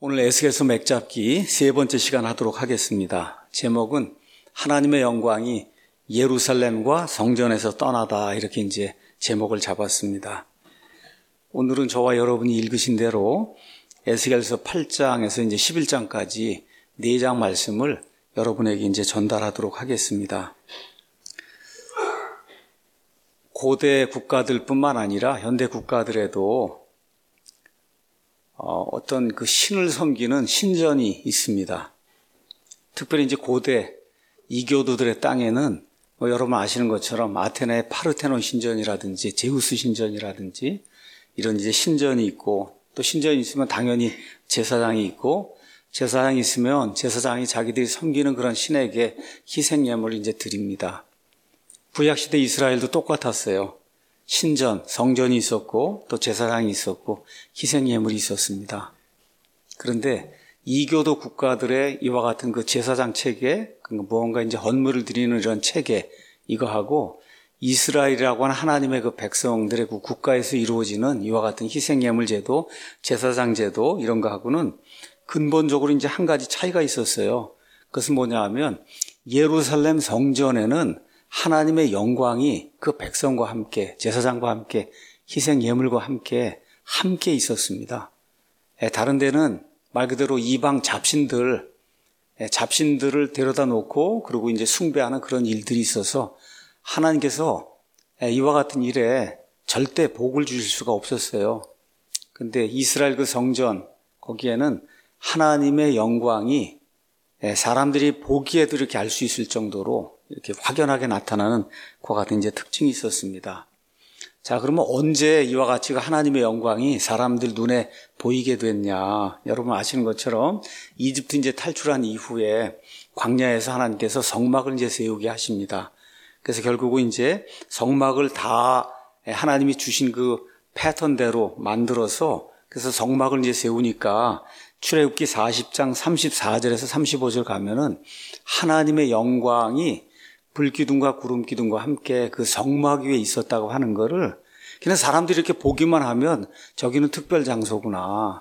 오늘 에스겔서 맥잡기 세 번째 시간 하도록 하겠습니다. 제목은 하나님의 영광이 예루살렘과 성전에서 떠나다, 이렇게 이제 제목을 잡았습니다. 오늘은 저와 여러분이 읽으신 대로 에스겔서 8장에서 이제 11장까지 4장 말씀을 여러분에게 이제 전달하도록 하겠습니다. 고대 국가들뿐만 아니라 현대 국가들에도 어떤 그 신을 섬기는 신전이 있습니다. 특별히 이제 고대 이교도들의 땅에는 여러분 아시는 것처럼 아테네의 파르테논 신전이라든지 제우스 신전이라든지 이런 이제 신전이 있고, 또 신전이 있으면 당연히 제사장이 있고, 제사장이 있으면 제사장이 자기들이 섬기는 그런 신에게 희생예물을 이제 드립니다. 구약시대 이스라엘도 똑같았어요. 신전, 성전이 있었고 또 제사장이 있었고 희생예물이 있었습니다. 그런데 이교도 국가들의 이와 같은 그 제사장 체계, 무언가 이제 헌물을 드리는 이런 체계, 이거하고 이스라엘이라고 하는 하나님의 그 백성들의 그 국가에서 이루어지는 이와 같은 희생예물 제도, 제사장 제도, 이런 거하고는 근본적으로 이제 한 가지 차이가 있었어요. 그것은 뭐냐 하면 예루살렘 성전에는 하나님의 영광이 그 백성과 함께, 제사장과 함께, 희생 예물과 함께 있었습니다. 다른 데는 말 그대로 이방 잡신들을 데려다 놓고 그리고 이제 숭배하는 그런 일들이 있어서 하나님께서 이와 같은 일에 절대 복을 주실 수가 없었어요. 근데 이스라엘 그 성전, 거기에는 하나님의 영광이 사람들이 보기에도 이렇게 알 수 있을 정도로 이렇게 확연하게 나타나는 그와 같은 이제 특징이 있었습니다. 자, 그러면 언제 이와 같이 하나님의 영광이 사람들 눈에 보이게 됐냐? 여러분 아시는 것처럼 이집트 이제 탈출한 이후에 광야에서 하나님께서 성막을 이제 세우게 하십니다. 그래서 결국은 이제 성막을 다 하나님이 주신 그 패턴대로 만들어서, 그래서 성막을 이제 세우니까 출애굽기 40장 34절에서 35절 가면은 하나님의 영광이 불기둥과 구름기둥과 함께 그 성막 위에 있었다고 하는 거를 그냥 사람들이 이렇게 보기만 하면 저기는 특별 장소구나,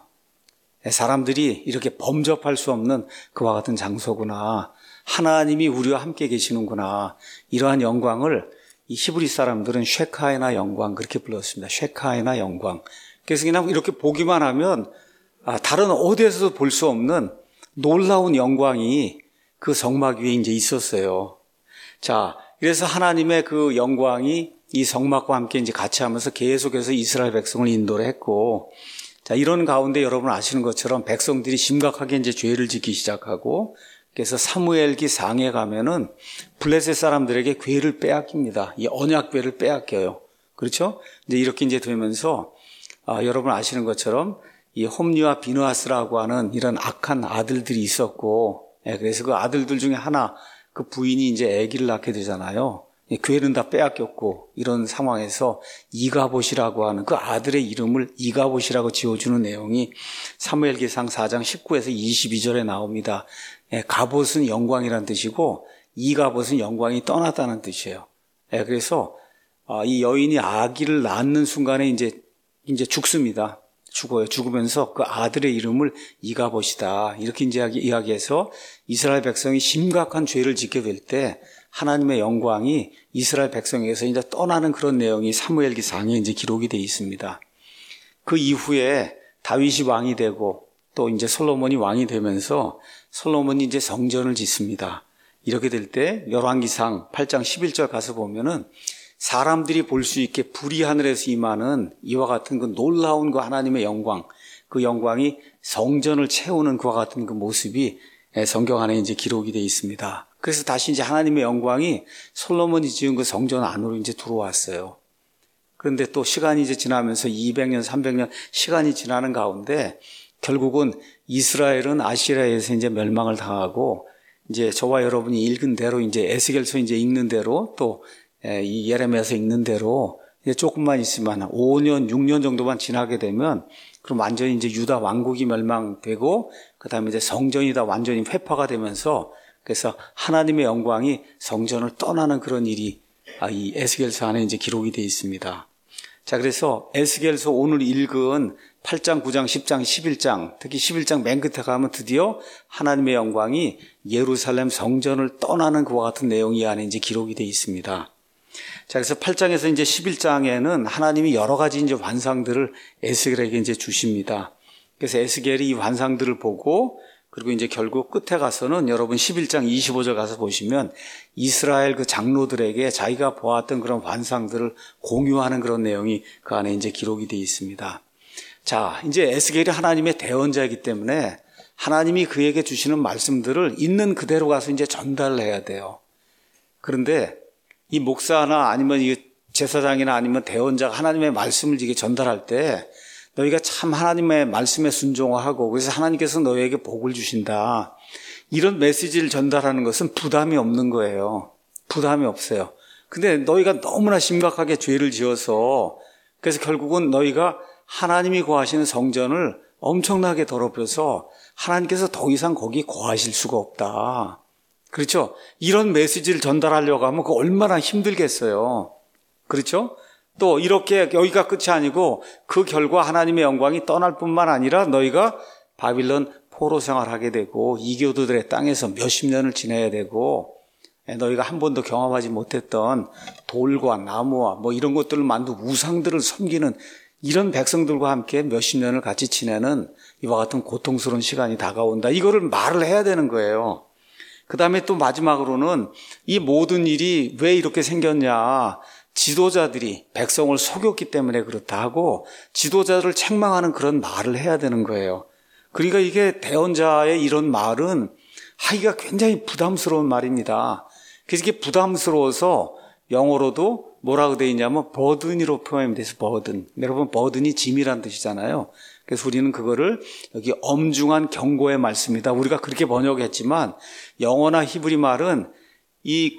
사람들이 이렇게 범접할 수 없는 그와 같은 장소구나, 하나님이 우리와 함께 계시는구나, 이러한 영광을 이 히브리 사람들은 쉐카이나 영광, 그렇게 불렀습니다. 쉐카이나 영광. 그래서 그냥 이렇게 보기만 하면 다른 어디에서도 볼 수 없는 놀라운 영광이 그 성막 위에 이제 있었어요. 자, 그래서 하나님의 그 영광이 이 성막과 함께 이제 같이 하면서 계속해서 이스라엘 백성을 인도를 했고, 자, 이런 가운데 여러분 아시는 것처럼 백성들이 심각하게 이제 죄를 짓기 시작하고, 그래서 사무엘기 상에 가면은 블레셋 사람들에게 궤를 빼앗깁니다. 이 언약궤를 빼앗겨요. 그렇죠? 이제 이렇게 이제 되면서 여러분 아시는 것처럼 이 홈리와 비느하스라고 하는 이런 악한 아들들이 있었고, 그래서 그 아들들 중에 하나, 그 부인이 이제 아기를 낳게 되잖아요. 교회는 다 빼앗겼고, 이런 상황에서 이가봇이라고 하는 그 아들의 이름을 이가봇이라고 지어주는 내용이 사무엘기상 4장 19에서 22절에 나옵니다. 가봇은 영광이라는 뜻이고 이가봇은 영광이 떠났다는 뜻이에요. 그래서 이 여인이 아기를 낳는 순간에 이제 죽습니다. 죽어요. 죽으면서 그 아들의 이름을 이가봇이다, 이렇게 이제 이야기해서 이스라엘 백성이 심각한 죄를 짓게 될 때 하나님의 영광이 이스라엘 백성에게서 이제 떠나는 그런 내용이 사무엘기상에 이제 기록이 되어 있습니다. 그 이후에 다윗이 왕이 되고 또 이제 솔로몬이 왕이 되면서 솔로몬이 이제 성전을 짓습니다. 이렇게 될 때 열왕기상 8장 11절 가서 보면은 사람들이 볼 수 있게 불이 하늘에서 임하는 이와 같은 그 놀라운 그 하나님의 영광, 그 영광이 성전을 채우는 그와 같은 그 모습이 성경 안에 이제 기록이 되어 있습니다. 그래서 다시 이제 하나님의 영광이 솔로몬이 지은 그 성전 안으로 이제 들어왔어요. 그런데 또 시간이 이제 지나면서 200년, 300년 시간이 지나는 가운데 결국은 이스라엘은 아시리아에서 이제 멸망을 당하고, 이제 저와 여러분이 읽은 대로 이제 에스겔서 이제 읽는 대로 또 이 예레미야서 읽는 대로 이제 조금만 있으면 5년, 6년 정도만 지나게 되면 그럼 완전히 이제 유다 왕국이 멸망되고 그다음에 이제 성전이 다 완전히 회파가 되면서, 그래서 하나님의 영광이 성전을 떠나는 그런 일이 이 에스겔서 안에 이제 기록이 되어 있습니다. 자, 그래서 에스겔서 오늘 읽은 8장, 9장, 10장, 11장, 특히 11장 맨 끝에 가면 드디어 하나님의 영광이 예루살렘 성전을 떠나는 그와 같은 내용이 이 안에 이제 기록이 되어 있습니다. 자, 그래서 8장에서 이제 11장에는 하나님이 여러 가지 이제 환상들을 에스겔에게 이제 주십니다. 그래서 에스겔이 이 환상들을 보고 그리고 이제 결국 끝에 가서는 여러분 11장 25절 가서 보시면 이스라엘 그 장로들에게 자기가 보았던 그런 환상들을 공유하는 그런 내용이 그 안에 이제 기록이 되어 있습니다. 자, 이제 에스겔이 하나님의 대언자이기 때문에 하나님이 그에게 주시는 말씀들을 있는 그대로 가서 이제 전달을 해야 돼요. 그런데 이 목사나 아니면 이 제사장이나 아니면 대언자가 하나님의 말씀을 이게 전달할 때 너희가 참 하나님의 말씀에 순종하고 그래서 하나님께서 너희에게 복을 주신다. 이런 메시지를 전달하는 것은 부담이 없는 거예요. 부담이 없어요. 근데 너희가 너무나 심각하게 죄를 지어서 그래서 결국은 너희가 하나님이 거하시는 성전을 엄청나게 더럽혀서 하나님께서 더 이상 거기 거하실 수가 없다. 그렇죠? 이런 메시지를 전달하려고 하면 그거 얼마나 힘들겠어요. 그렇죠? 또 이렇게 여기가 끝이 아니고 그 결과 하나님의 영광이 떠날 뿐만 아니라 너희가 바빌론 포로 생활하게 되고 이교도들의 땅에서 몇십 년을 지내야 되고 너희가 한 번도 경험하지 못했던 돌과 나무와 뭐 이런 것들을 만든 우상들을 섬기는 이런 백성들과 함께 몇십 년을 같이 지내는 이와 같은 고통스러운 시간이 다가온다. 이거를 말을 해야 되는 거예요. 그 다음에 또 마지막으로는 이 모든 일이 왜 이렇게 생겼냐. 지도자들이 백성을 속였기 때문에 그렇다 하고 지도자들을 책망하는 그런 말을 해야 되는 거예요. 그러니까 이게 대언자의 이런 말은 하기가 굉장히 부담스러운 말입니다. 그래서 이게 부담스러워서 영어로도 뭐라고 되어 있냐면 버든이로 표현이 돼서 버든. 여러분 버든이 짐이란 뜻이잖아요. 그래서 우리는 그거를 여기 엄중한 경고의 말씀이다. 우리가 그렇게 번역했지만 영어나 히브리 말은 이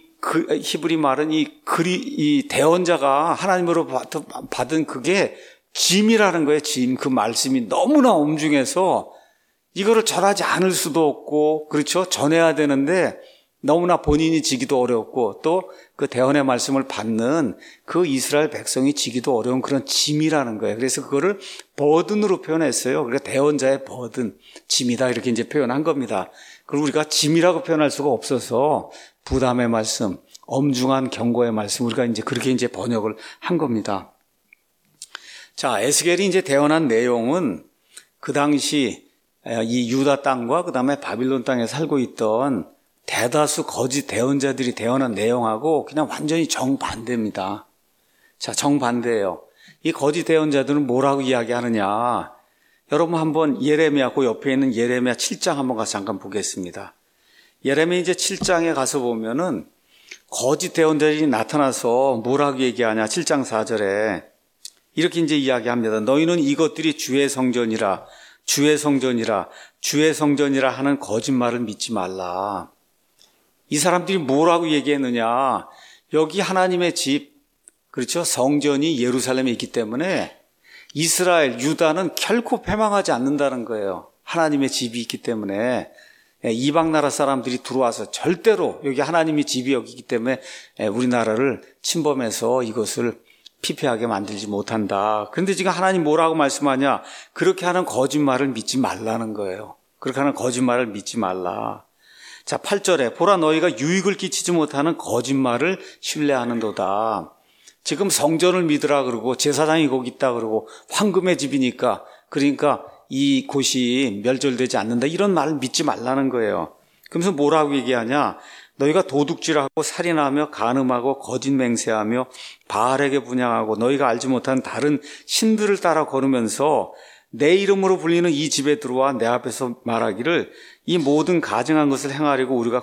대언자가 하나님으로 받은 그게 짐이라는 거예요. 짐. 그 말씀이 너무나 엄중해서 이거를 전하지 않을 수도 없고 그렇죠. 전해야 되는데 너무나 본인이 지기도 어렵고 또 그 대언의 말씀을 받는 그 이스라엘 백성이 지기도 어려운 그런 짐이라는 거예요. 그래서 그거를 버든으로 표현했어요. 그러니까 대언자의 버든, 짐이다 이렇게 이제 표현한 겁니다. 그리고 우리가 짐이라고 표현할 수가 없어서 부담의 말씀, 엄중한 경고의 말씀 우리가 이제 그렇게 이제 번역을 한 겁니다. 자, 에스겔이 이제 대언한 내용은 그 당시 이 유다 땅과 그 다음에 바빌론 땅에 살고 있던 대다수 거짓 대언자들이 대언한 내용하고 그냥 완전히 정반대입니다. 자, 정반대예요. 이 거짓 대언자들은 뭐라고 이야기하느냐. 여러분 한번 예레미야, 그 옆에 있는 예레미야 7장 한번 가서 잠깐 보겠습니다. 예레미야 이제 7장에 가서 보면은 거짓 대언자들이 나타나서 뭐라고 얘기하냐. 7장 4절에 이렇게 이제 이야기합니다. 너희는 이것들이 주의 성전이라, 주의 성전이라, 주의 성전이라 하는 거짓말을 믿지 말라. 이 사람들이 뭐라고 얘기했느냐. 여기 하나님의 집, 그렇죠? 성전이 예루살렘에 있기 때문에 이스라엘, 유다는 결코 패망하지 않는다는 거예요. 하나님의 집이 있기 때문에 이방 나라 사람들이 들어와서 절대로 여기 하나님의 집이 여기기 때문에 우리나라를 침범해서 이것을 피폐하게 만들지 못한다. 그런데 지금 하나님 뭐라고 말씀하냐? 그렇게 하는 거짓말을 믿지 말라는 거예요. 그렇게 하는 거짓말을 믿지 말라. 자, 8절에 보라 너희가 유익을 끼치지 못하는 거짓말을 신뢰하는도다. 지금 성전을 믿으라 그러고 제사장이 거기 있다 그러고 황금의 집이니까 그러니까 이 곳이 멸절되지 않는다. 이런 말을 믿지 말라는 거예요. 그러면서 뭐라고 얘기하냐? 너희가 도둑질하고 살인하며 간음하고 거짓 맹세하며 바알에게 분향하고 너희가 알지 못한 다른 신들을 따라 걸으면서 내 이름으로 불리는 이 집에 들어와 내 앞에서 말하기를 이 모든 가증한 것을 행하려고 우리가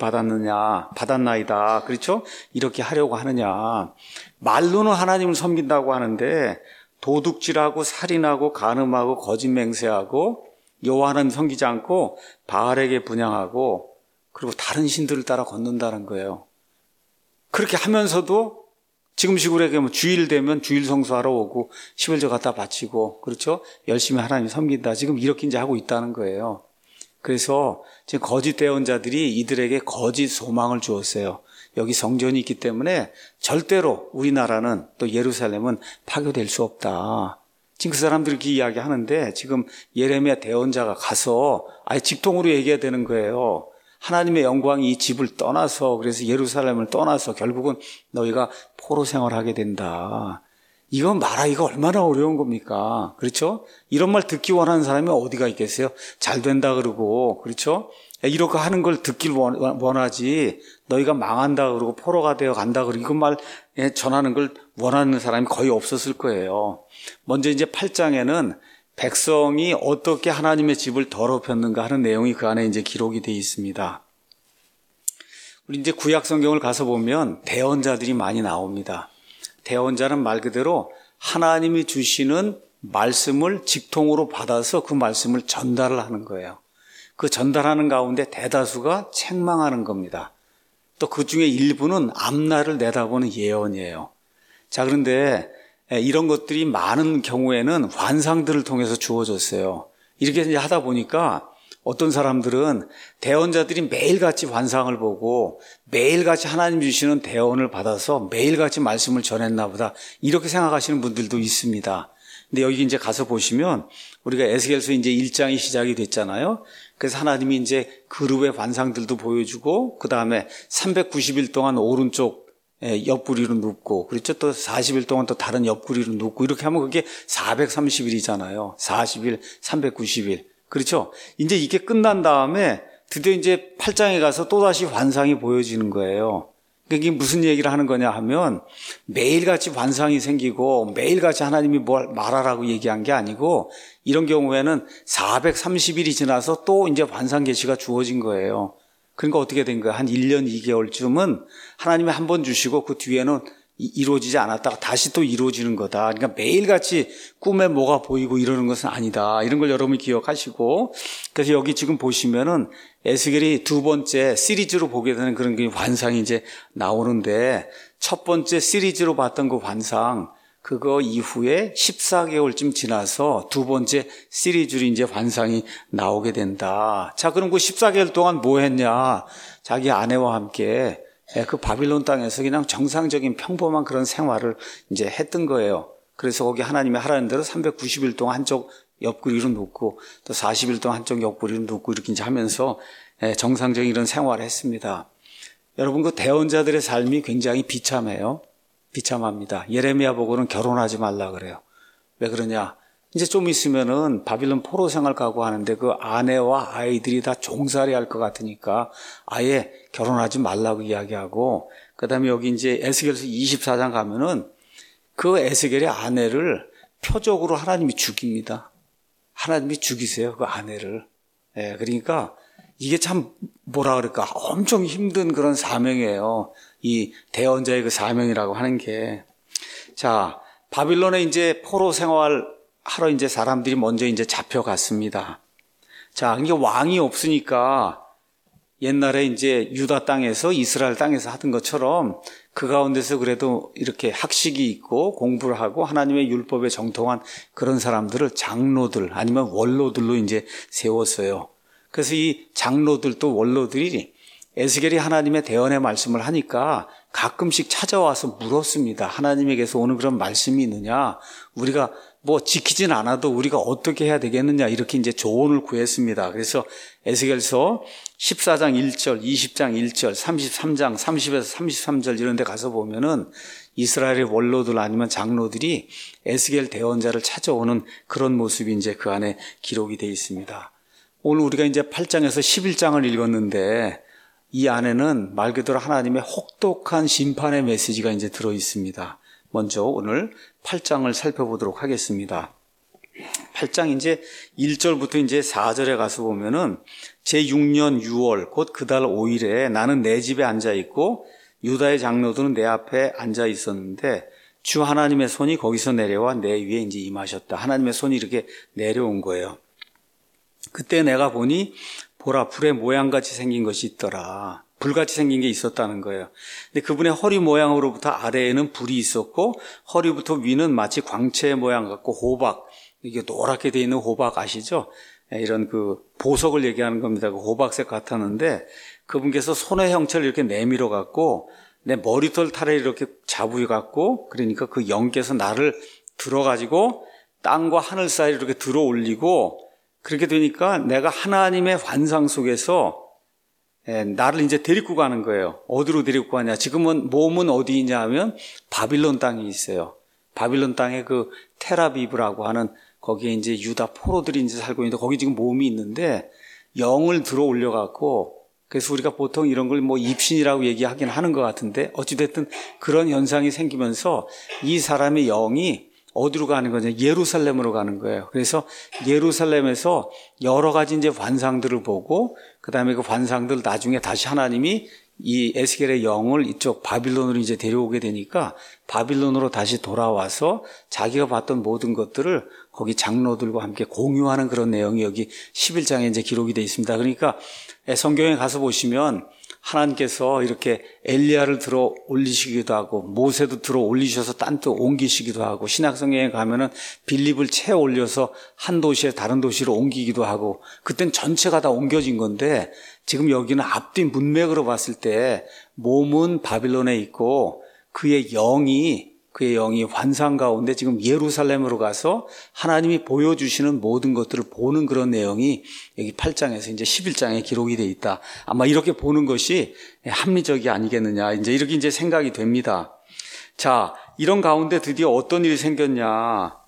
받았나이다. 그렇죠? 이렇게 하려고 하느냐. 말로는 하나님을 섬긴다고 하는데 도둑질하고 살인하고 간음하고 거짓 맹세하고 여호와 하나님 섬기지 않고 바알에게 분향하고 그리고 다른 신들을 따라 걷는다는 거예요. 그렇게 하면서도 지금식으로 얘기하면 주일 되면 주일 성수하러 오고 11조 갖다 바치고 그렇죠? 열심히 하나님 섬긴다. 지금 이렇게 이제 하고 있다는 거예요. 그래서 지금 거짓 대언자들이 이들에게 거짓 소망을 주었어요. 여기 성전이 있기 때문에 절대로 우리나라는 또 예루살렘은 파괴될 수 없다. 지금 그 사람들이 이렇게 이야기하는데 지금 예레미야 대언자가 가서 아예 직통으로 얘기해야 되는 거예요. 하나님의 영광이 이 집을 떠나서 그래서 예루살렘을 떠나서 결국은 너희가 포로 생활하게 된다. 이건 말하기가 얼마나 어려운 겁니까? 그렇죠? 이런 말 듣기 원하는 사람이 어디가 있겠어요? 잘 된다 그러고 그렇죠? 이렇게 하는 걸 듣길 원하지 너희가 망한다 그러고 포로가 되어 간다 그러고 이런 말 전하는 걸 원하는 사람이 거의 없었을 거예요. 먼저 이제 8장에는 백성이 어떻게 하나님의 집을 더럽혔는가 하는 내용이 그 안에 이제 기록이 되어 있습니다. 우리 이제 구약 성경을 가서 보면 대언자들이 많이 나옵니다. 대언자는 말 그대로 하나님이 주시는 말씀을 직통으로 받아서 그 말씀을 전달을 하는 거예요. 그 전달하는 가운데 대다수가 책망하는 겁니다. 또 그 중에 일부는 앞날을 내다보는 예언이에요. 자, 그런데 이런 것들이 많은 경우에는 환상들을 통해서 주어졌어요. 이렇게 이제 하다 보니까 어떤 사람들은 대언자들이 매일같이 환상을 보고 매일같이 하나님 주시는 대언을 받아서 매일같이 말씀을 전했나 보다 이렇게 생각하시는 분들도 있습니다. 근데 여기 이제 가서 보시면 우리가 에스겔서 이제 1장이 시작이 됐잖아요. 그래서 하나님이 이제 그룹의 환상들도 보여주고 그 다음에 390일 동안 오른쪽 옆구리로 눕고 그렇죠. 또 40일 동안 또 다른 옆구리로 눕고 이렇게 하면 그게 430일이잖아요. 40일, 390일. 그렇죠. 이제 이게 끝난 다음에 드디어 이제 8장에 가서 또다시 환상이 보여지는 거예요. 이게 무슨 얘기를 하는 거냐 하면 매일같이 환상이 생기고 매일같이 하나님이 뭘 말하라고 얘기한 게 아니고 이런 경우에는 430일이 지나서 또 이제 환상 계시가 주어진 거예요. 그러니까 어떻게 된 거야? 한 1년 2개월쯤은 하나님이 한 번 주시고 그 뒤에는 이루어지지 않았다가 다시 또 이루어지는 거다. 그러니까 매일같이 꿈에 뭐가 보이고 이러는 것은 아니다. 이런 걸 여러분이 기억하시고 그래서 여기 지금 보시면은 에스겔이 두 번째 시리즈로 보게 되는 그런 환상이 이제 나오는데 첫 번째 시리즈로 봤던 그 환상 그거 이후에 14개월쯤 지나서 두 번째 시리즈로 이제 환상이 나오게 된다. 자, 그럼 그 14개월 동안 뭐 했냐? 자기 아내와 함께 그 바빌론 땅에서 그냥 정상적인 평범한 그런 생활을 이제 했던 거예요. 그래서 거기 하나님이 하라는 대로 390일 동안 한쪽 옆구리로 눕고 또 40일 동안 한쪽 옆구리로 눕고 이렇게 이제 하면서 정상적인 이런 생활을 했습니다. 여러분 그 대언자들의 삶이 굉장히 비참해요. 비참합니다. 예레미야 보고는 결혼하지 말라 그래요. 왜 그러냐? 이제 좀 있으면은 바빌론 포로 생활 가고 하는데 그 아내와 아이들이 다 종살이 할 것 같으니까 아예 결혼하지 말라고 이야기하고 그다음에 여기 이제 에스겔서 24장 가면은 그 에스겔의 아내를 표적으로 하나님이 죽입니다. 하나님이 죽이세요. 그 아내를. 그러니까 이게 참 뭐라 그럴까 엄청 힘든 그런 사명이에요. 이 대언자의 그 사명이라고 하는 게. 자, 바빌론에 이제 포로 생활 하러 이제 사람들이 먼저 이제 잡혀갔습니다. 자, 이게 왕이 없으니까 옛날에 이제 유다 땅에서 이스라엘 땅에서 하던 것처럼 그 가운데서 그래도 이렇게 학식이 있고 공부를 하고 하나님의 율법에 정통한 그런 사람들을 장로들 아니면 원로들로 이제 세웠어요. 그래서 이 장로들 또 원로들이 에스겔이 하나님의 대언의 말씀을 하니까 가끔씩 찾아와서 물었습니다. 하나님에게서 오는 그런 말씀이 있느냐? 우리가 뭐 지키진 않아도 우리가 어떻게 해야 되겠느냐? 이렇게 이제 조언을 구했습니다. 그래서 에스겔서 14장 1절, 20장 1절, 33장 30에서 33절 이런 데 가서 보면은 이스라엘의 원로들 아니면 장로들이 에스겔 대언자를 찾아오는 그런 모습이 이제 그 안에 기록이 되어 있습니다. 오늘 우리가 이제 8장에서 11장을 읽었는데 이 안에는 말 그대로 하나님의 혹독한 심판의 메시지가 이제 들어 있습니다. 먼저 오늘 8장을 살펴보도록 하겠습니다. 8장 이제 1절부터 이제 4절에 가서 보면은 제6년 6월 곧 그달 5일에 나는 내 집에 앉아 있고 유다의 장로들은 내 앞에 앉아 있었는데 주 하나님의 손이 거기서 내려와 내 위에 이제 임하셨다. 하나님의 손이 이렇게 내려온 거예요. 그때 내가 보니 보라 불의 모양같이 생긴 것이 있더라. 불같이 생긴 게 있었다는 거예요. 근데 그분의 허리 모양으로부터 아래에는 불이 있었고 허리부터 위는 마치 광채 모양 같고 호박, 이게 노랗게 되어 있는 호박 아시죠? 이런 그 보석을 얘기하는 겁니다. 그 호박색 같았는데 그분께서 손의 형체를 이렇게 내밀어 갖고 내 머리털 탈에 이렇게 자부해 갖고, 그러니까 그 영께서 나를 들어가지고 땅과 하늘 사이로 이렇게 들어 올리고, 그렇게 되니까 내가 하나님의 환상 속에서 나를 이제 데리고 가는 거예요. 어디로 데리고 가냐? 지금은 몸은 어디 있냐 하면 바빌론 땅에 있어요. 바빌론 땅에 그 테라비브라고 하는 거기에 이제 유다 포로들이 이제 살고 있는데 거기 지금 몸이 있는데 영을 들어 올려 갖고, 그래서 우리가 보통 이런 걸 뭐 입신이라고 얘기하긴 하는 것 같은데 어찌됐든 그런 현상이 생기면서 이 사람의 영이 어디로 가는 거냐? 예루살렘으로 가는 거예요. 그래서 예루살렘에서 여러 가지 이제 환상들을 보고, 그 다음에 그 환상들 나중에 다시 하나님이 이 에스겔의 영을 이쪽 바빌론으로 이제 데려오게 되니까 바빌론으로 다시 돌아와서 자기가 봤던 모든 것들을 거기 장로들과 함께 공유하는 그런 내용이 여기 11장에 이제 기록이 되어 있습니다. 그러니까 성경에 가서 보시면 하나님께서 이렇게 엘리야를 들어 올리시기도 하고 모세도 들어 올리셔서 딴 데 옮기시기도 하고, 신약성경에 가면은 빌립을 채 올려서 한 도시에 다른 도시로 옮기기도 하고, 그땐 전체가 다 옮겨진 건데 지금 여기는 앞뒤 문맥으로 봤을 때 몸은 바빌론에 있고 그의 영이 환상 가운데 지금 예루살렘으로 가서 하나님이 보여주시는 모든 것들을 보는 그런 내용이 여기 8장에서 이제 11장에 기록이 되어 있다. 아마 이렇게 보는 것이 합리적이 아니겠느냐. 이렇게 이제 생각이 됩니다. 자, 이런 가운데 드디어 어떤 일이 생겼냐.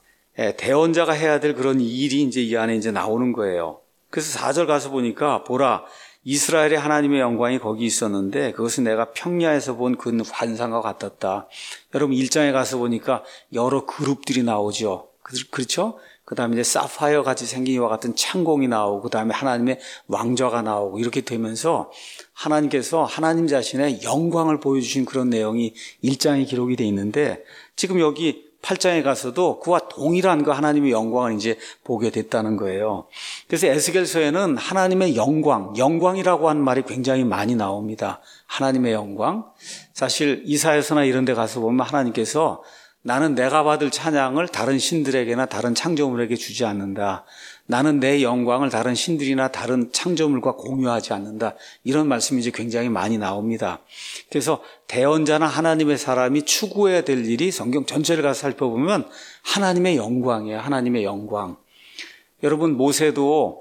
대언자가 해야 될 그런 일이 이제 이 안에 이제 나오는 거예요. 그래서 4절 가서 보니까 보라, 이스라엘의 하나님의 영광이 거기 있었는데 그것은 내가 평야에서 본 그 환상과 같았다. 여러분 1장에 가서 보니까 여러 그룹들이 나오죠. 그렇죠? 그 다음에 이제 사파이어 같이 생긴 이와 같은 창공이 나오고, 그 다음에 하나님의 왕좌가 나오고, 이렇게 되면서 하나님께서 하나님 자신의 영광을 보여주신 그런 내용이 1장에 기록이 되어 있는데, 지금 여기 8장에 가서도 그와 동일한 그 하나님의 영광을 이제 보게 됐다는 거예요. 그래서 에스겔서에는 하나님의 영광이라고 하는 말이 굉장히 많이 나옵니다. 하나님의 영광. 사실 이사야서나 이런 데 가서 보면 하나님께서 나는 내가 받을 찬양을 다른 신들에게나 다른 창조물에게 주지 않는다. 나는 내 영광을 다른 신들이나 다른 창조물과 공유하지 않는다. 이런 말씀이 이제 굉장히 많이 나옵니다. 그래서 대언자나 하나님의 사람이 추구해야 될 일이 성경 전체를 가서 살펴보면 하나님의 영광이에요. 하나님의 영광. 여러분 모세도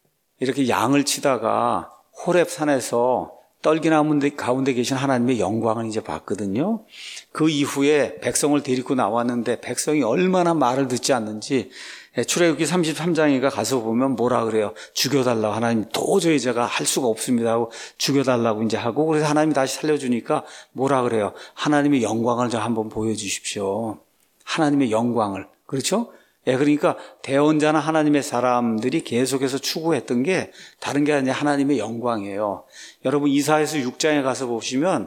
이렇게 양을 치다가 호렙 산에서 떨기나무 가운데 계신 하나님의 영광을 이제 봤거든요. 그 이후에 백성을 데리고 나왔는데 백성이 얼마나 말을 듣지 않는지 출애굽기 33장에 가서 보면 뭐라 그래요? 죽여달라고. 하나님 도저히 제가 할 수가 없습니다 하고 죽여달라고 이제 하고, 그래서 하나님이 다시 살려주니까 뭐라 그래요? 하나님의 영광을 좀 한번 보여주십시오. 하나님의 영광을. 그렇죠? 그러니까 대언자나 하나님의 사람들이 계속해서 추구했던 게 다른 게 아니라 하나님의 영광이에요. 여러분 이사야서 6장에 가서 보시면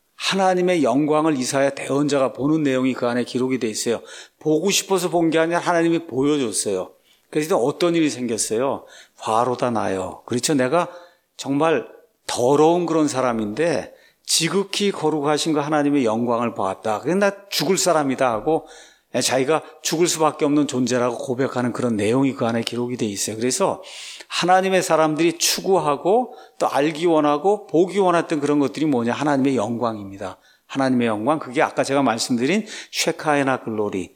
하나님의 영광을 이사야 대언자가 보는 내용이 그 안에 기록이 돼 있어요. 보고 싶어서 본 게 아니라 하나님이 보여줬어요. 그래서 어떤 일이 생겼어요? 화로다 나요. 그렇죠? 내가 정말 더러운 그런 사람인데 지극히 거룩하신 그 하나님의 영광을 보았다. 그래서 나 죽을 사람이다 하고 자기가 죽을 수밖에 없는 존재라고 고백하는 그런 내용이 그 안에 기록이 돼 있어요. 그래서 하나님의 사람들이 추구하고 또 알기 원하고 보기 원했던 그런 것들이 뭐냐? 하나님의 영광입니다. 하나님의 영광, 그게 아까 제가 말씀드린 쉐카에나 글로리,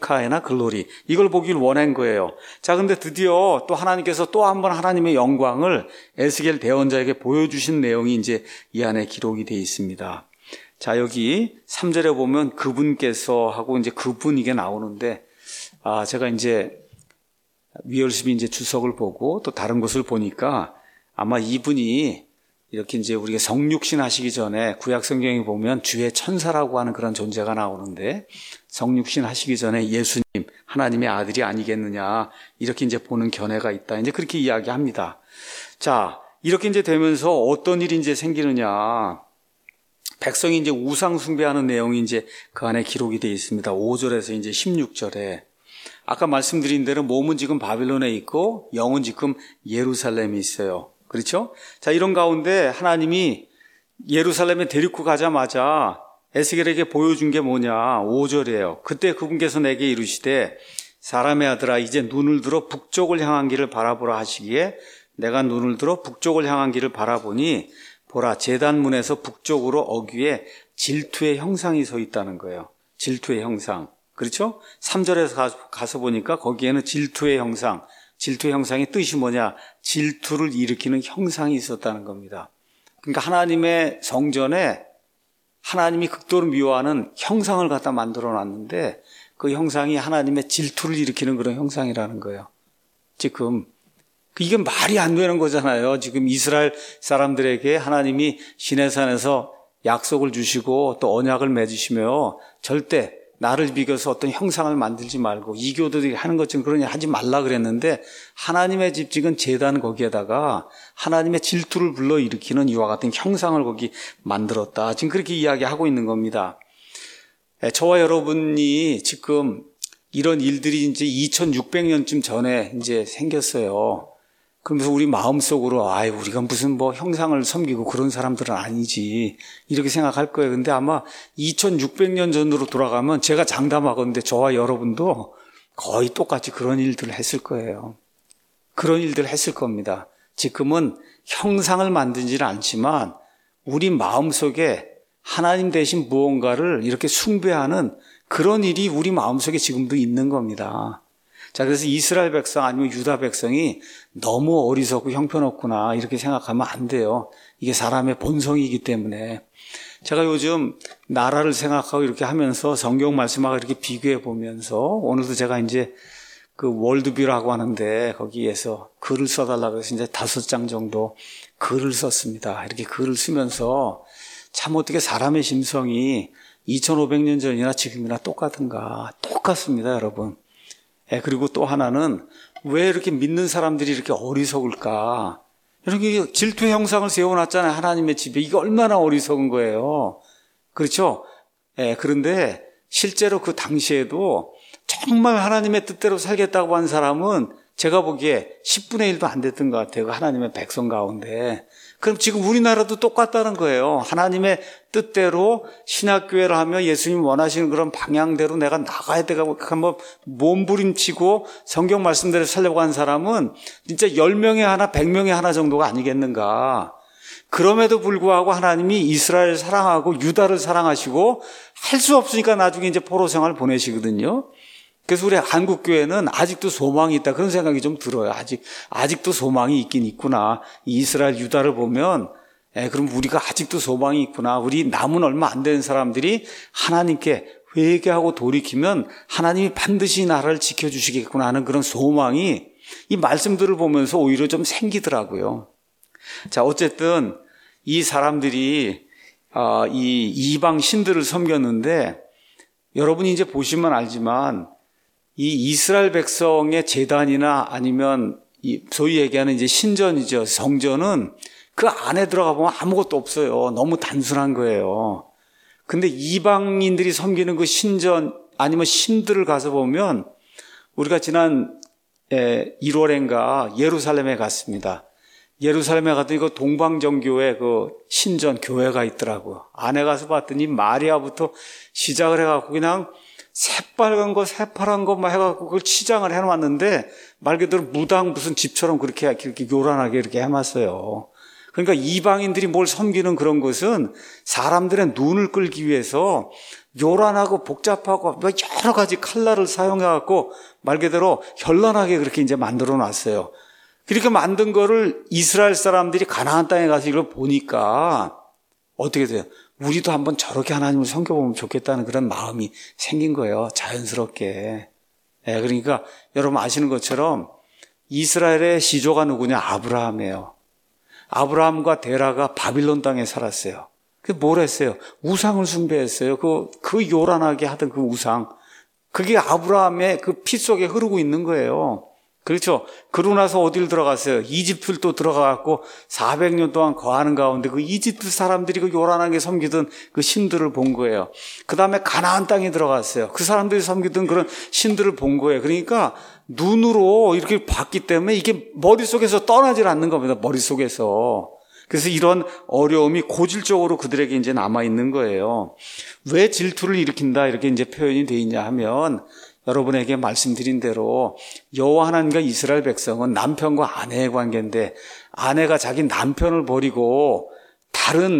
이걸 보길 원한 거예요. 자, 근데 드디어 또 하나님께서 또 한 번 하나님의 영광을 에스겔 대언자에게 보여주신 내용이 이제 이 안에 기록이 돼 있습니다. 자, 여기 3절에 보면 그분께서 하고 이제 그분 이게 나오는데, 제가 이제 위얼스비 이제 주석을 보고 또 다른 곳을 보니까 아마 이분이 이렇게 이제 우리가 성육신 하시기 전에 구약 성경에 보면 주의 천사라고 하는 그런 존재가 나오는데, 성육신 하시기 전에 예수님, 하나님의 아들이 아니겠느냐, 이렇게 이제 보는 견해가 있다. 이제 그렇게 이야기합니다. 자, 이렇게 이제 되면서 어떤 일이 이제 생기느냐. 백성이 이제 우상 숭배하는 내용이 이제 그 안에 기록이 되어 있습니다. 5절에서 이제 16절에. 아까 말씀드린 대로 몸은 지금 바빌론에 있고 영은 지금 예루살렘에 있어요. 그렇죠? 자, 이런 가운데 하나님이 예루살렘에 데리고 가자마자 에스겔에게 보여준 게 뭐냐? 5절이에요. 그때 그분께서 내게 이르시되 사람의 아들아, 이제 눈을 들어 북쪽을 향한 길을 바라보라 하시기에 내가 눈을 들어 북쪽을 향한 길을 바라보니 보라, 제단문에서 북쪽으로 어귀에 질투의 형상이 서 있다는 거예요. 질투의 형상. 그렇죠? 3절에서 가서 보니까 거기에는 질투의 형상, 질투의 형상의 뜻이 뭐냐? 질투를 일으키는 형상이 있었다는 겁니다. 그러니까 하나님의 성전에 하나님이 극도로 미워하는 형상을 갖다 만들어 놨는데 그 형상이 하나님의 질투를 일으키는 그런 형상이라는 거예요. 지금 이게 말이 안 되는 거잖아요. 지금 이스라엘 사람들에게 하나님이 시내산에서 약속을 주시고 또 언약을 맺으시며 절대 나를 비교해서 어떤 형상을 만들지 말고 이교도들이 하는 것처럼 그런 일 하지 말라 그랬는데 하나님의 집 지은 제단 거기에다가 하나님의 질투를 불러일으키는 이와 같은 형상을 거기 만들었다. 지금 그렇게 이야기하고 있는 겁니다. 저와 여러분이 지금 이런 일들이 이제 2600년쯤 전에 이제 생겼어요. 그러면서 우리 마음속으로 우리가 무슨 뭐 형상을 섬기고 그런 사람들은 아니지 이렇게 생각할 거예요. 근데 아마 2600년 전으로 돌아가면 제가 장담하건데 저와 여러분도 거의 똑같이 그런 일들을 했을 거예요. 그런 일들을 했을 겁니다. 지금은 형상을 만들지는 않지만 우리 마음속에 하나님 대신 무언가를 이렇게 숭배하는 그런 일이 우리 마음속에 지금도 있는 겁니다. 자, 그래서 이스라엘 백성 아니면 유다 백성이 너무 어리석고 형편없구나 이렇게 생각하면 안 돼요. 이게 사람의 본성이기 때문에. 제가 요즘 나라를 생각하고 이렇게 하면서 성경 말씀하고 이렇게 비교해 보면서 오늘도 제가 이제 그 월드뷰라고 하는데 거기에서 글을 써달라고 해서 이제 5장 정도 글을 썼습니다. 이렇게 글을 쓰면서 참 어떻게 사람의 심성이 2500년 전이나 지금이나 똑같은가. 똑같습니다, 여러분. 그리고 또 하나는 왜 이렇게 믿는 사람들이 이렇게 어리석을까? 이렇게 질투의 형상을 세워놨잖아요. 하나님의 집에. 이게 얼마나 어리석은 거예요. 그렇죠? 그런데 실제로 그 당시에도 정말 하나님의 뜻대로 살겠다고 한 사람은 제가 보기에 10분의 1도 안 됐던 것 같아요. 하나님의 백성 가운데. 그럼 지금 우리나라도 똑같다는 거예요. 하나님의 뜻대로 신학교회를 하며 예수님 원하시는 그런 방향대로 내가 나가야 되고 한번 몸부림치고 성경 말씀대로 살려고 한 사람은 진짜 10명에 하나, 100명에 하나 정도가 아니겠는가. 그럼에도 불구하고 하나님이 이스라엘을 사랑하고 유다를 사랑하시고 할 수 없으니까 나중에 이제 포로 생활을 보내시거든요. 그래서 우리 한국교회는 아직도 소망이 있다. 그런 생각이 좀 들어요. 아직도 소망이 있긴 있구나. 이스라엘 유다를 보면, 그럼 우리가 아직도 소망이 있구나. 우리 남은 얼마 안 되는 사람들이 하나님께 회개하고 돌이키면 하나님이 반드시 나라를 지켜주시겠구나 하는 그런 소망이 이 말씀들을 보면서 오히려 좀 생기더라고요. 자, 어쨌든 이 사람들이 이 이방 신들을 섬겼는데 여러분이 이제 보시면 알지만 이 이스라엘 백성의 제단이나 아니면 소위 얘기하는 이제 신전이죠. 성전은 그 안에 들어가 보면 아무것도 없어요. 너무 단순한 거예요. 근데 이방인들이 섬기는 그 신전 아니면 신들을 가서 보면 우리가 지난 1월인가 예루살렘에 갔습니다. 예루살렘에 갔더니 그 동방정교회 그 신전 교회가 있더라고요. 안에 가서 봤더니 마리아부터 시작을 해갖고 그냥 새빨간 거, 새파란 거 막 해갖고 그걸 치장을 해놨는데 말 그대로 무당 무슨 집처럼 그렇게 요란하게 이렇게 해놨어요. 그러니까 이방인들이 뭘 섬기는 그런 것은 사람들의 눈을 끌기 위해서 요란하고 복잡하고 여러 가지 컬러를 사용해갖고 말 그대로 현란하게 그렇게 이제 만들어 놨어요. 그렇게 만든 거를 이스라엘 사람들이 가나안 땅에 가서 이걸 보니까 어떻게 돼요? 우리도 한번 저렇게 하나님을 섬겨보면 좋겠다는 그런 마음이 생긴 거예요. 자연스럽게. 그러니까 여러분 아시는 것처럼 이스라엘의 시조가 누구냐? 아브라함이에요. 아브라함과 데라가 바빌론 땅에 살았어요. 그래서 뭘 했어요? 우상을 숭배했어요. 그 요란하게 하던 그 우상. 그게 아브라함의 그 피 속에 흐르고 있는 거예요. 그렇죠. 그러고 나서 어디를 들어갔어요? 이집트를 또 들어가갖고 400년 동안 거하는 가운데 그 이집트 사람들이 그 요란하게 섬기던 그 신들을 본 거예요. 그 다음에 가나안 땅에 들어갔어요. 그 사람들이 섬기던 그런 신들을 본 거예요. 그러니까 눈으로 이렇게 봤기 때문에 이게 머릿속에서 떠나질 않는 겁니다. 머릿속에서. 그래서 이런 어려움이 고질적으로 그들에게 이제 남아있는 거예요. 왜 질투를 일으킨다 이렇게 이제 표현이 되어 있냐 하면 여러분에게 말씀드린 대로 여호와 하나님과 이스라엘 백성은 남편과 아내의 관계인데 아내가 자기 남편을 버리고 다른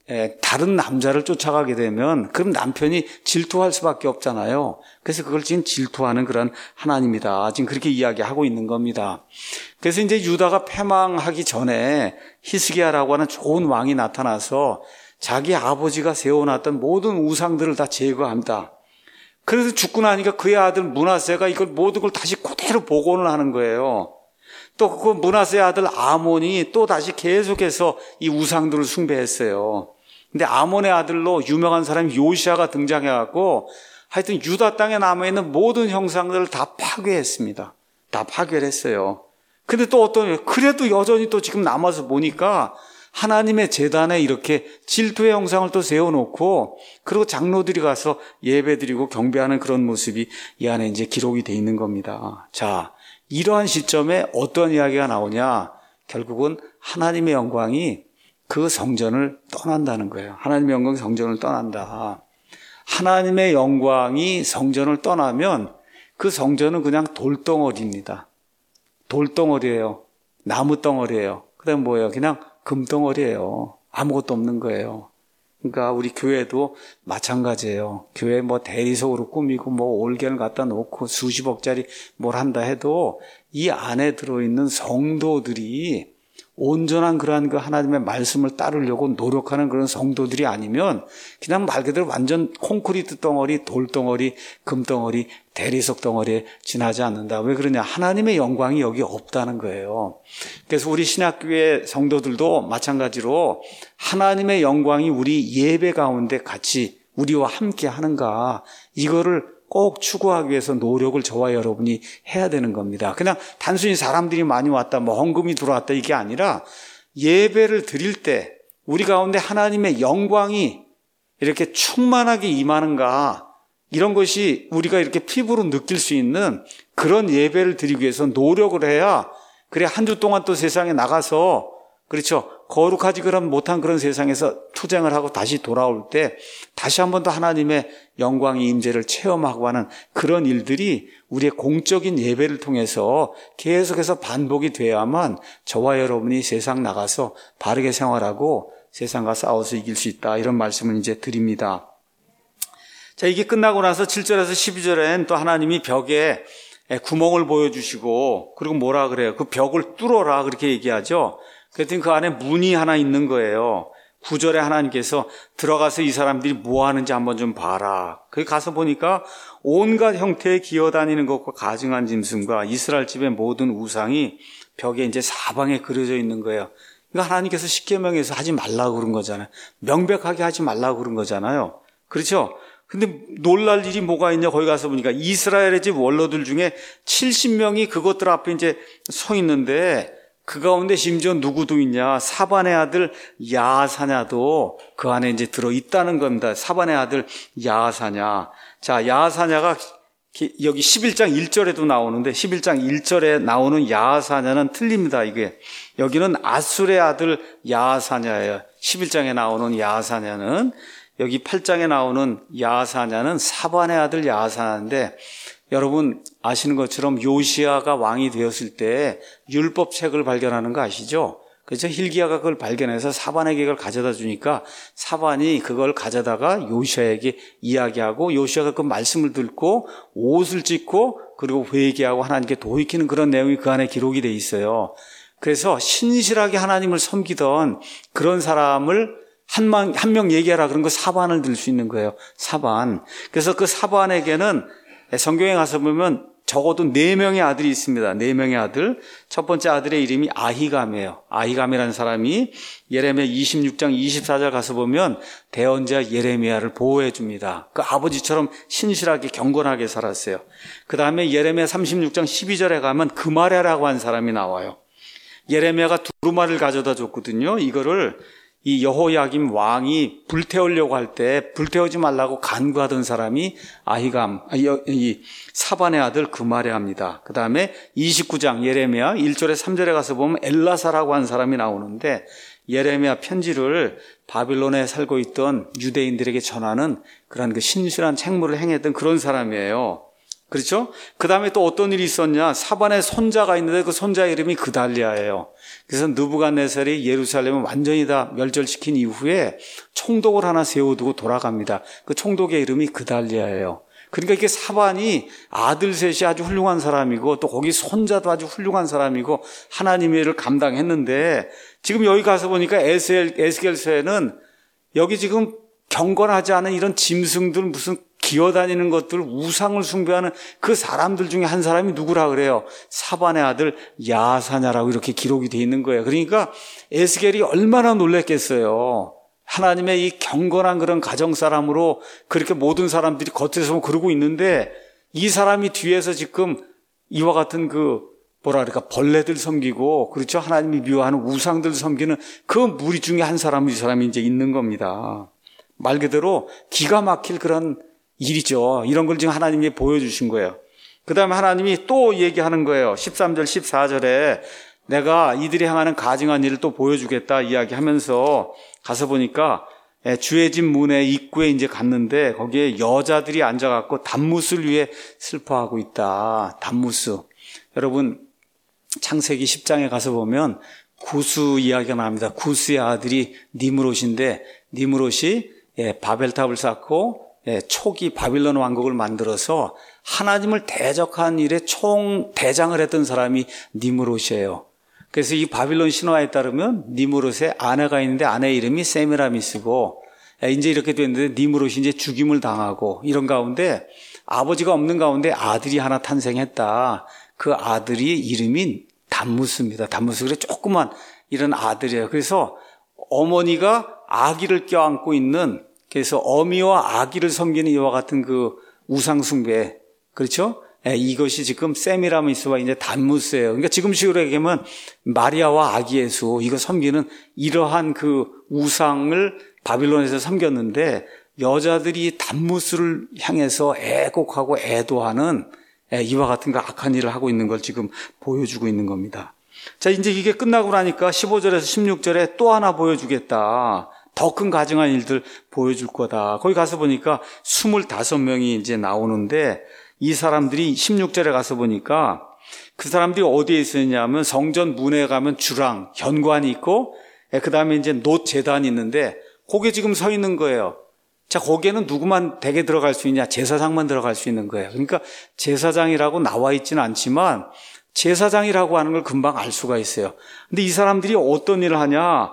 다른 남자를 쫓아가게 되면 그럼 남편이 질투할 수밖에 없잖아요. 그래서 그걸 지금 질투하는 그런 하나님이다. 지금 그렇게 이야기하고 있는 겁니다. 그래서 이제 유다가 패망하기 전에 히스기야라고 하는 좋은 왕이 나타나서 자기 아버지가 세워놨던 모든 우상들을 다 제거한다. 그래서 죽고 나니까 그의 아들 므낫세가 이걸 모든 걸 다시 그대로 복원을 하는 거예요. 또 그 므낫세의 아들 아몬이 또 다시 계속해서 이 우상들을 숭배했어요. 근데 아몬의 아들로 유명한 사람이 요시아가 등장해갖고 하여튼 유다 땅에 남아있는 모든 형상들을 다 파괴했습니다. 다 파괴를 했어요. 근데 또 그래도 여전히 또 지금 남아서 보니까 하나님의 제단에 이렇게 질투의 형상을 또 세워놓고 그리고 장로들이 가서 예배드리고 경배하는 그런 모습이 이 안에 이제 기록이 돼 있는 겁니다. 자, 이러한 시점에 어떤 이야기가 나오냐? 결국은 하나님의 영광이 그 성전을 떠난다는 거예요. 하나님의 영광이 성전을 떠난다. 하나님의 영광이 성전을 떠나면 그 성전은 그냥 돌덩어리입니다. 돌덩어리예요. 나무덩어리예요. 그다음 뭐예요? 그냥 금덩어리예요. 아무것도 없는 거예요. 그러니까 우리 교회도 마찬가지예요. 교회 뭐 대리석으로 꾸미고 뭐 올견을 갖다 놓고 수십억짜리 뭘 한다 해도 이 안에 들어있는 성도들이 온전한 그러한 그 하나님의 말씀을 따르려고 노력하는 그런 성도들이 아니면 그냥 말 그대로 완전 콘크리트 덩어리, 돌덩어리, 금덩어리, 대리석 덩어리에 지나지 않는다. 왜 그러냐? 하나님의 영광이 여기 없다는 거예요. 그래서 우리 신학교의 성도들도 마찬가지로 하나님의 영광이 우리 예배 가운데 같이 우리와 함께 하는가, 이거를 꼭 추구하기 위해서 노력을 저와 여러분이 해야 되는 겁니다. 그냥 단순히 사람들이 많이 왔다, 뭐 헌금이 들어왔다 이게 아니라 예배를 드릴 때 우리 가운데 하나님의 영광이 이렇게 충만하게 임하는가, 이런 것이 우리가 이렇게 피부로 느낄 수 있는 그런 예배를 드리기 위해서 노력을 해야, 그래 한 주 동안 또 세상에 나가서, 그렇죠, 거룩하지 못한 그런 세상에서 투쟁을 하고 다시 돌아올 때 다시 한 번 더 하나님의 영광의 임재를 체험하고 하는 그런 일들이 우리의 공적인 예배를 통해서 계속해서 반복이 돼야만 저와 여러분이 세상 나가서 바르게 생활하고 세상과 싸워서 이길 수 있다, 이런 말씀을 이제 드립니다. 자, 이게 끝나고 나서 7절에서 12절엔 또 하나님이 벽에 구멍을 보여주시고, 그리고 뭐라 그래요? 그 벽을 뚫어라, 그렇게 얘기하죠. 그랬더니 그 안에 문이 하나 있는 거예요. 9절에 하나님께서 들어가서 이 사람들이 뭐 하는지 한번 좀 봐라. 거기 가서 보니까 온갖 형태의 기어다니는 것과 가증한 짐승과 이스라엘 집의 모든 우상이 벽에 이제 사방에 그려져 있는 거예요. 그러니까 하나님께서 십계명에서 하지 말라고 그런 거잖아요. 명백하게 하지 말라고 그런 거잖아요. 그렇죠? 근데 놀랄 일이 뭐가 있냐? 거기 가서 보니까 이스라엘의 집 원로들 중에 70명이 그것들 앞에 이제 서 있는데, 그 가운데 심지어 누구도 있냐? 사반의 아들 야사냐도 그 안에 이제 들어 있다는 겁니다. 사반의 아들 야사냐. 자, 야사냐가 여기 11장 1절에도 나오는데 11장 1절에 나오는 야사냐는 틀립니다. 이게 여기는 아술의 아들 야사냐예요. 11장에 나오는 야사냐는, 여기 8장에 나오는 야사냐는 사반의 아들 야사냐인데, 여러분 아시는 것처럼 요시아가 왕이 되었을 때 율법책을 발견하는 거 아시죠? 그래서 hil기야가 그걸 발견해서 사반에게 그걸 가져다 주니까 사반이 그걸 가져다가 요시아에게 이야기하고, 요시아가 그 말씀을 듣고 옷을 찢고 그리고 회개하고 하나님께 돌이키는 그런 내용이 그 안에 기록이 돼 있어요. 그래서 신실하게 하나님을 섬기던 그런 사람을 한 명 얘기하라 그런 거 사반을 들 수 있는 거예요. 사반. 그래서 그 사반에게는 성경에 가서 보면 적어도 4명의 아들이 있습니다. 4명의 아들. 첫 번째 아들의 이름이 아히감이에요. 아히감이라는 사람이 예레미야 26장 24절 가서 보면 대언자 예레미야를 보호해 줍니다. 그 아버지처럼 신실하게 경건하게 살았어요. 그 다음에 예레미야 36장 12절에 가면 그마랴라고 한 사람이 나와요. 예레미야가 두루마리를 가져다 줬거든요. 이거를 이 여호야김 왕이 불태우려고 할 때 불태우지 말라고 간구하던 사람이 아히감, 이 사반의 아들 그마랴입니다. 그 다음에 29장 예레미야 1절에 3절에 가서 보면 엘라사라고 한 사람이 나오는데, 예레미야 편지를 바빌론에 살고 있던 유대인들에게 전하는 그런 그 신실한 책무를 행했던 그런 사람이에요. 그렇죠? 그 다음에 또 어떤 일이 있었냐? 사반의 손자가 있는데 그 손자 이름이 그달리아예요. 그래서 느부갓네살이 예루살렘을 완전히 다 멸절시킨 이후에 총독을 하나 세워두고 돌아갑니다. 그 총독의 이름이 그달리아예요. 그러니까 이게 사반이 아들 셋이 아주 훌륭한 사람이고 또 거기 손자도 아주 훌륭한 사람이고 하나님의 일을 감당했는데 지금 여기 가서 보니까 에스겔서에는 여기 지금 경건하지 않은 이런 짐승들 무슨 기어다니는 것들 우상을 숭배하는 그 사람들 중에 한 사람이 누구라 그래요? 사반의 아들 야사냐라고 이렇게 기록이 되어 있는 거예요. 그러니까 에스겔이 얼마나 놀랐겠어요. 하나님의 이 경건한 그런 가정사람으로 그렇게 모든 사람들이 겉에서 그러고 있는데 이 사람이 뒤에서 지금 이와 같은 벌레들 섬기고 그렇죠? 하나님이 미워하는 우상들 섬기는 그 무리 중에 한 사람이 이 사람이 이제 있는 겁니다. 말 그대로 기가 막힐 그런 일이죠. 이런 걸 지금 하나님이 보여주신 거예요. 그 다음에 하나님이 또 얘기하는 거예요. 13절 14절에 내가 이들이 향하는 가증한 일을 또 보여주겠다 이야기하면서 가서 보니까 주의 집 문의 입구에 이제 갔는데 거기에 여자들이 앉아갖고 단무스를 위해 슬퍼하고 있다. 단무스. 여러분 창세기 10장에 가서 보면 구스 이야기가 나옵니다. 구스의 아들이 니므롯인데 니므롯이 바벨탑을 쌓고 초기 바빌론 왕국을 만들어서 하나님을 대적한 일에 총대장을 했던 사람이 니므롯이에요. 그래서 이 바빌론 신화에 따르면 니므롯의 아내가 있는데 아내 이름이 세미라미스고 이제 이렇게 됐는데 니므롯이 이제 죽임을 당하고 이런 가운데 아버지가 없는 가운데 아들이 하나 탄생했다. 그 아들이 이름이 단무스입니다. 단무스. 그래 조그만 이런 아들이에요. 그래서 어머니가 아기를 껴안고 있는 그래서 어미와 아기를 섬기는 이와 같은 그 우상숭배. 그렇죠? 이것이 지금 세미라미스와 이제 단무스예요. 그러니까 지금식으로 얘기하면 마리아와 아기 예수 이거 섬기는 이러한 그 우상을 바빌론에서 섬겼는데 여자들이 단무스를 향해서 애곡하고 애도하는 이와 같은 그 악한 일을 하고 있는 걸 지금 보여주고 있는 겁니다. 자, 이제 이게 끝나고 나니까 15절에서 16절에 또 하나 보여주겠다. 더 큰 가증한 일들 보여줄 거다. 거기 가서 보니까 25명이 이제 나오는데 이 사람들이 16절에 가서 보니까 그 사람들이 어디에 있었냐면 성전 문에 가면 주랑, 현관이 있고 그 다음에 이제 놋 제단이 있는데 거기에 지금 서 있는 거예요. 자, 거기에는 누구만 대개 들어갈 수 있냐? 제사장만 들어갈 수 있는 거예요. 그러니까 제사장이라고 나와 있지는 않지만 제사장이라고 하는 걸 금방 알 수가 있어요. 근데 이 사람들이 어떤 일을 하냐?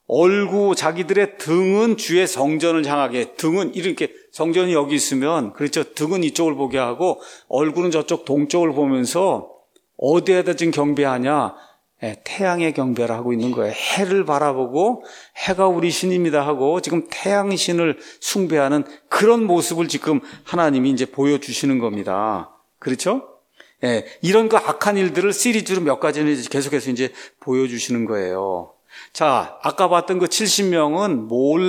자기들의 등은 주의 성전을 향하게, 등은 이렇게 성전이 여기 있으면 그렇죠. 등은 이쪽을 보게 하고 얼굴은 저쪽 동쪽을 보면서 어디에다 지금 경배하냐? 태양의 경배를 하고 있는 거예요. 해를 바라보고 해가 우리 신입니다 하고 지금 태양신을 숭배하는 그런 모습을 지금 하나님이 이제 보여주시는 겁니다. 그렇죠? 이런 그 악한 일들을 시리즈로 몇 가지는 계속해서 이제 보여주시는 거예요. 자, 아까 봤던 그 70명은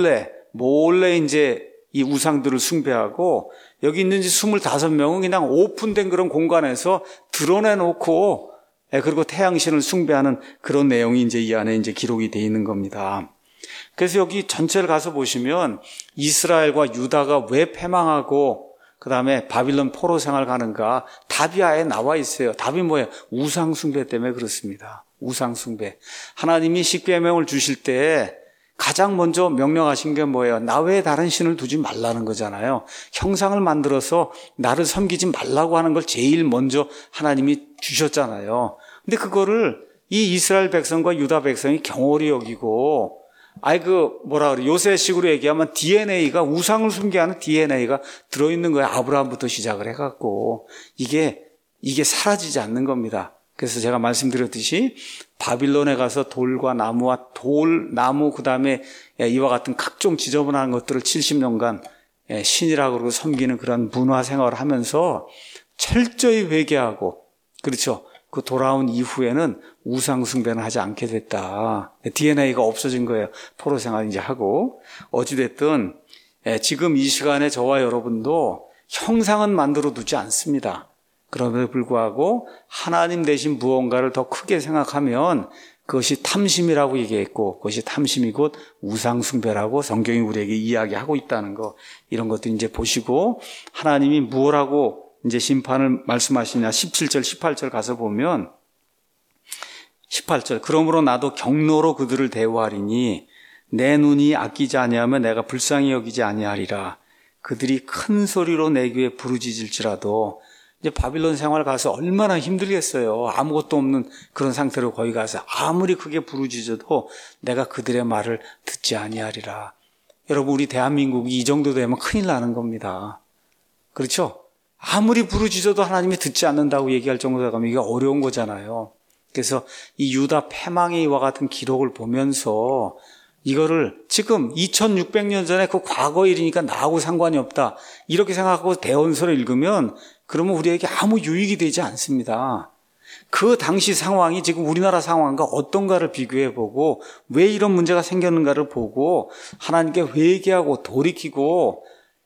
몰래 이제 이 우상들을 숭배하고 여기 있는 25명은 그냥 오픈된 그런 공간에서 드러내놓고 그리고 태양신을 숭배하는 그런 내용이 이제 이 안에 이제 기록이 되어 있는 겁니다. 그래서 여기 전체를 가서 보시면 이스라엘과 유다가 왜 패망하고 그 다음에 바빌론 포로 생활 가는가 답이 아예 나와 있어요. 답이 뭐예요? 우상 숭배 때문에 그렇습니다. 우상 숭배. 하나님이 십계명을 주실 때 가장 먼저 명령하신 게 뭐예요? 나 외에 다른 신을 두지 말라는 거잖아요. 형상을 만들어서 나를 섬기지 말라고 하는 걸 제일 먼저 하나님이 주셨잖아요. 근데 그거를 이 이스라엘 백성과 유다 백성이 경홀히 여기고 요새식으로 얘기하면 DNA가 우상을 숭배하는 DNA가 들어있는 거예요. 아브라함부터 시작을 해갖고 이게 사라지지 않는 겁니다. 그래서 제가 말씀드렸듯이 바빌론에 가서 돌과 나무와 나무 그다음에 이와 같은 각종 지저분한 것들을 70년간 신이라고 그러고 섬기는 그런 문화 생활을 하면서 철저히 회개하고 그렇죠. 그 돌아온 이후에는 우상 숭배는 하지 않게 됐다. DNA가 없어진 거예요. 포로 생활 이제 하고 어찌됐든 지금 이 시간에 저와 여러분도 형상은 만들어 두지 않습니다. 그럼에도 불구하고 하나님 대신 무언가를 더 크게 생각하면 그것이 탐심이라고 얘기했고 그것이 탐심이 곧 우상숭배라고 성경이 우리에게 이야기하고 있다는 거 이런 것도 이제 보시고 하나님이 무엇하고 이제 심판을 말씀하시냐 17절 18절 가서 보면 18절 그러므로 나도 경노로 그들을 대우하리니 내 눈이 아끼지 아니하면 내가 불쌍히 여기지 아니하리라. 그들이 큰 소리로 내 귀에 부르짖을지라도 이제 바빌론 생활 가서 얼마나 힘들겠어요. 아무것도 없는 그런 상태로 거기 가서 아무리 크게 부르짖어도 내가 그들의 말을 듣지 아니하리라. 여러분 우리 대한민국이 이 정도 되면 큰일 나는 겁니다. 그렇죠? 아무리 부르짖어도 하나님이 듣지 않는다고 얘기할 정도가 가면 이게 어려운 거잖아요. 그래서 이 유다 패망의 이와 같은 기록을 보면서 이거를 지금 2600년 전에 그 과거 일이니까 나하고 상관이 없다. 이렇게 생각하고 대언서를 읽으면 그러면 우리에게 아무 유익이 되지 않습니다. 그 당시 상황이 지금 우리나라 상황과 어떤가를 비교해보고 왜 이런 문제가 생겼는가를 보고 하나님께 회개하고 돌이키고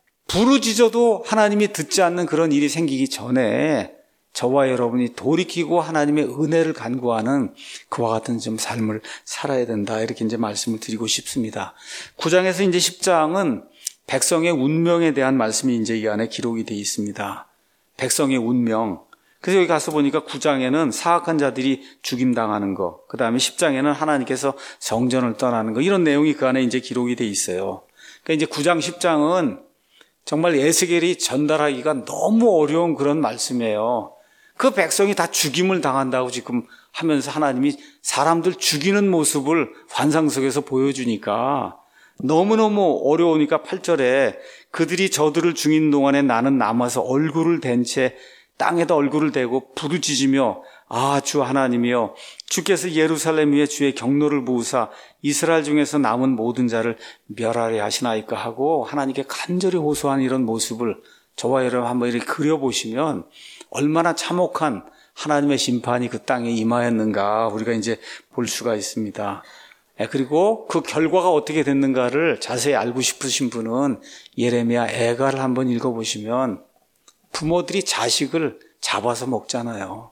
부르짖어도 하나님이 듣지 않는 그런 일이 생기기 전에 저와 여러분이 돌이키고 하나님의 은혜를 간구하는 그와 같은 좀 삶을 살아야 된다. 이렇게 이제 말씀을 드리고 싶습니다. 9장에서 이제 10장은 백성의 운명에 대한 말씀이 이제 이 안에 기록이 되어 있습니다. 백성의 운명. 그래서 여기 가서 보니까 9장에는 사악한 자들이 죽임당하는 거, 그 다음에 10장에는 하나님께서 성전을 떠나는 거, 이런 내용이 그 안에 이제 기록이 되어 있어요. 그러니까 이제 9장, 10장은 정말 에스겔이 전달하기가 너무 어려운 그런 말씀이에요. 그 백성이 다 죽임을 당한다고 지금 하면서 하나님이 사람들 죽이는 모습을 환상 속에서 보여주니까 너무너무 어려우니까 8절에 그들이 저들을 죽인 동안에 나는 남아서 얼굴을 댄 채 땅에다 얼굴을 대고 부르짖으며 아, 주 하나님이여 주께서 예루살렘 위에 주의 경노를 부으사 이스라엘 중에서 남은 모든 자를 멸하려 하시나이까 하고 하나님께 간절히 호소한 이런 모습을 저와 여러분 한번 이렇게 그려보시면 얼마나 참혹한 하나님의 심판이 그 땅에 임하였는가 우리가 이제 볼 수가 있습니다. 그리고 그 결과가 어떻게 됐는가를 자세히 알고 싶으신 분은 예레미야 애가를 한번 읽어보시면 부모들이 자식을 잡아서 먹잖아요.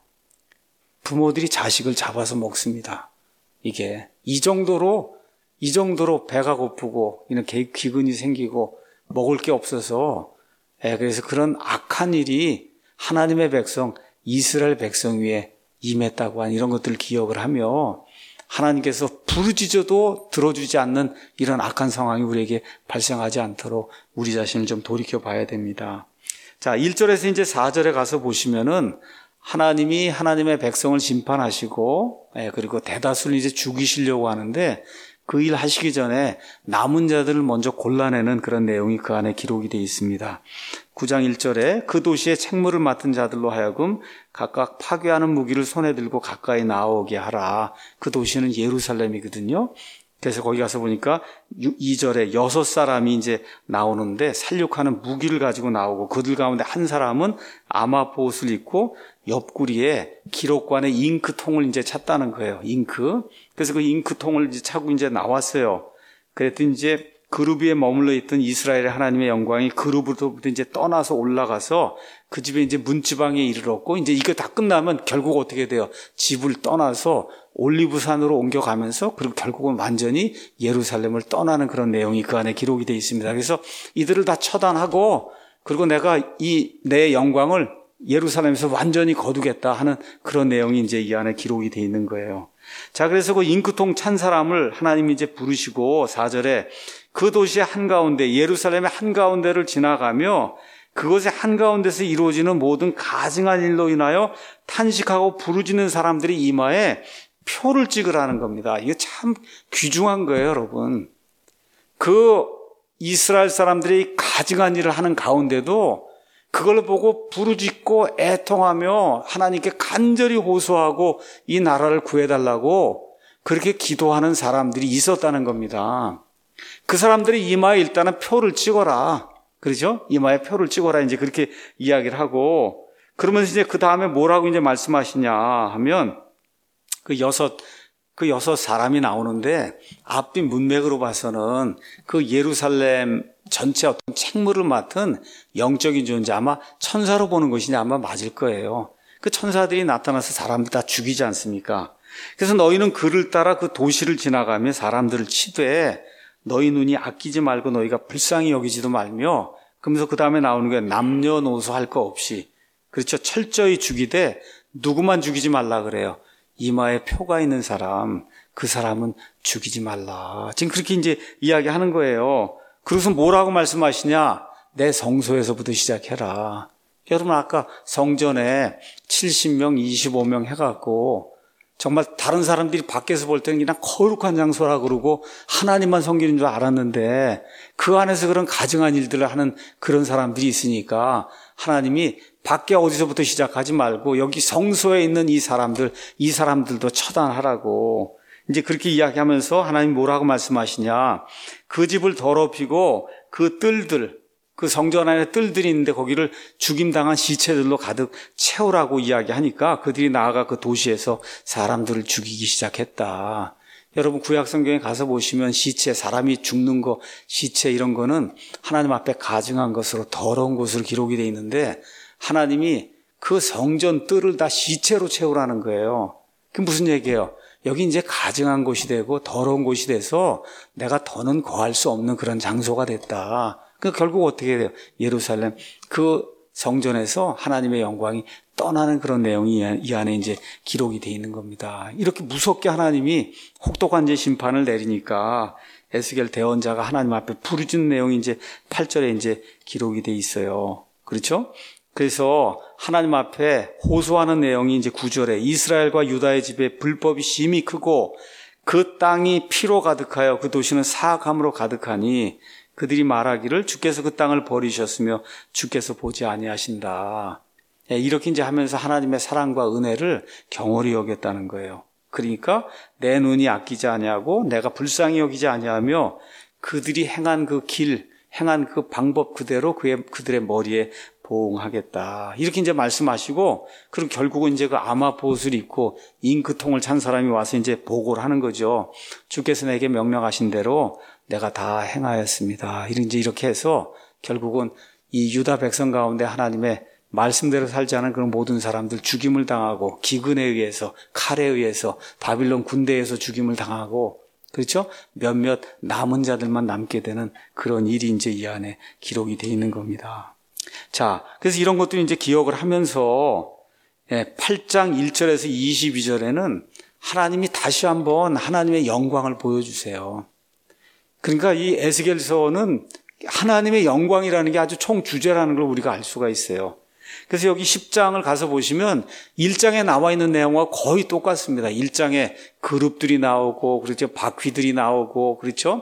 부모들이 자식을 잡아서 먹습니다. 이게 이 정도로 배가 고프고 이렇게 기근이 생기고 먹을 게 없어서 그래서 그런 악한 일이 하나님의 백성 이스라엘 백성 위에 임했다고 한 이런 것들을 기억을 하며 하나님께서 부르짖어도 들어주지 않는 이런 악한 상황이 우리에게 발생하지 않도록 우리 자신을 좀 돌이켜 봐야 됩니다. 자, 1절에서 이제 4절에 가서 보시면은 하나님이 하나님의 백성을 심판하시고 그리고 대다수를 이제 죽이시려고 하는데 그 일 하시기 전에 남은 자들을 먼저 골라내는 그런 내용이 그 안에 기록이 되어 있습니다. 9장 1절에 그 도시의 책무를 맡은 자들로 하여금 각각 파괴하는 무기를 손에 들고 가까이 나오게 하라. 그 도시는 예루살렘이거든요. 그래서 거기 가서 보니까 2절에 6사람이 이제 나오는데 살육하는 무기를 가지고 나오고 그들 가운데 한 사람은 아마포옷을 입고 옆구리에 기록관의 잉크통을 이제 찼다는 거예요. 잉크. 그래서 그 잉크통을 이제 차고 이제 나왔어요. 그랬더니 이제 그룹 위에 머물러 있던 이스라엘의 하나님의 영광이 그룹으로부터 이제 떠나서 올라가서 그 집에 이제 문지방에 이르렀고 이제 이거 다 끝나면 결국 어떻게 돼요? 집을 떠나서 올리브산으로 옮겨가면서 그리고 결국은 완전히 예루살렘을 떠나는 그런 내용이 그 안에 기록이 되어 있습니다. 그래서 이들을 다 처단하고 그리고 내가 내 영광을 예루살렘에서 완전히 거두겠다 하는 그런 내용이 이제 이 안에 기록이 되어 있는 거예요. 자, 그래서 그 잉크통 찬 사람을 하나님이 이제 부르시고 4절에 그 도시의 한가운데 예루살렘의 한가운데를 지나가며 그것의 한가운데서 이루어지는 모든 가증한 일로 인하여 탄식하고 부르짖는 사람들이 이마에 표를 찍으라는 겁니다. 이게 참 귀중한 거예요, 여러분. 그 이스라엘 사람들이 가증한 일을 하는 가운데도 그걸 보고 부르짖고 애통하며 하나님께 간절히 호소하고 이 나라를 구해달라고 그렇게 기도하는 사람들이 있었다는 겁니다. 그 사람들이 이마에 일단은 표를 찍어라. 그렇죠? 이마에 표를 찍어라. 이제 그렇게 이야기를 하고 그러면서 이제 그 다음에 뭐라고 이제 말씀하시냐 하면 그 여섯 사람이 나오는데 앞뒤 문맥으로 봐서는 그 예루살렘 전체 어떤 책무를 맡은 영적인 존재 아마 천사로 보는 것이 아마 맞을 거예요. 그 천사들이 나타나서 사람들 다 죽이지 않습니까? 그래서 너희는 그를 따라 그 도시를 지나가며 사람들을 치되 너희 눈이 아끼지 말고 너희가 불쌍히 여기지도 말며 그러면서 그 다음에 나오는 게 남녀노소 할 거 없이 그렇죠. 철저히 죽이되 누구만 죽이지 말라 그래요. 이마에 표가 있는 사람, 그 사람은 죽이지 말라. 지금 그렇게 이제 이야기하는 거예요. 그래서 뭐라고 말씀하시냐? 내 성소에서부터 시작해라. 여러분 아까 성전에 70명, 25명 해갖고 정말 다른 사람들이 밖에서 볼 때는 그냥 거룩한 장소라 그러고 하나님만 섬기는 줄 알았는데 그 안에서 그런 가증한 일들을 하는 그런 사람들이 있으니까 하나님이 밖에 어디서부터 시작하지 말고 여기 성소에 있는 이 사람들도 처단하라고 이제 그렇게 이야기하면서 하나님 뭐라고 말씀하시냐? 그 집을 더럽히고 그 뜰들, 그 성전 안에 뜰들이 있는데 거기를 죽임당한 시체들로 가득 채우라고 이야기하니까 그들이 나아가 그 도시에서 사람들을 죽이기 시작했다. 여러분 구약 성경에 가서 보시면 시체, 사람이 죽는 거, 시체 이런 거는 하나님 앞에 가증한 것으로 더러운 것으로 기록이 되어 있는데 하나님이 그 성전 뜰을 다 시체로 채우라는 거예요. 그게 무슨 얘기예요? 여기 이제 가증한 곳이 되고 더러운 곳이 돼서 내가 더는 거할 수 없는 그런 장소가 됐다. 그러니까 결국 어떻게 돼요? 예루살렘 그 성전에서 하나님의 영광이 떠나는 그런 내용이 이 안에 이제 기록이 되어 있는 겁니다. 이렇게 무섭게 하나님이 혹독한 이제 심판을 내리니까 에스겔 대언자가 하나님 앞에 부르짖는 내용이 이제 8절에 이제 기록이 되어 있어요. 그렇죠? 그래서 하나님 앞에 호소하는 내용이 이제 9절에 이스라엘과 유다의 집에 불법이 심히 크고 그 땅이 피로 가득하여 그 도시는 사악함으로 가득하니 그들이 말하기를 주께서 그 땅을 버리셨으며 주께서 보지 아니하신다. 이렇게 이제 하면서 하나님의 사랑과 은혜를 경홀히 여겼다는 거예요. 그러니까 내 눈이 아끼지 아니하고 내가 불쌍히 여기지 아니하며 그들이 행한 그 길, 행한 그 방법 그대로 그들의 머리에 보응하겠다. 이렇게 이제 말씀하시고, 그럼 결국은 이제 그 아마봇을 입고 잉크통을 찬 사람이 와서 이제 보고를 하는 거죠. 주께서 내게 명령하신 대로 내가 다 행하였습니다. 이렇게 해서 결국은 이 유다 백성 가운데 하나님의 말씀대로 살지 않은 그런 모든 사람들 죽임을 당하고 기근에 의해서 칼에 의해서 바빌론 군대에서 죽임을 당하고 그렇죠? 몇몇 남은 자들만 남게 되는 그런 일이 이제 이 안에 기록이 되어 있는 겁니다. 자, 그래서 이런 것도 이제 기억을 하면서 8장 1절에서 22절에는 하나님이 다시 한번 하나님의 영광을 보여주세요. 그러니까 이 에스겔서는 하나님의 영광이라는 게 아주 총주제라는 걸 우리가 알 수가 있어요. 그래서 여기 10장을 가서 보시면 1장에 나와 있는 내용과 거의 똑같습니다. 1장에 그룹들이 나오고, 그렇죠. 바퀴들이 나오고, 그렇죠.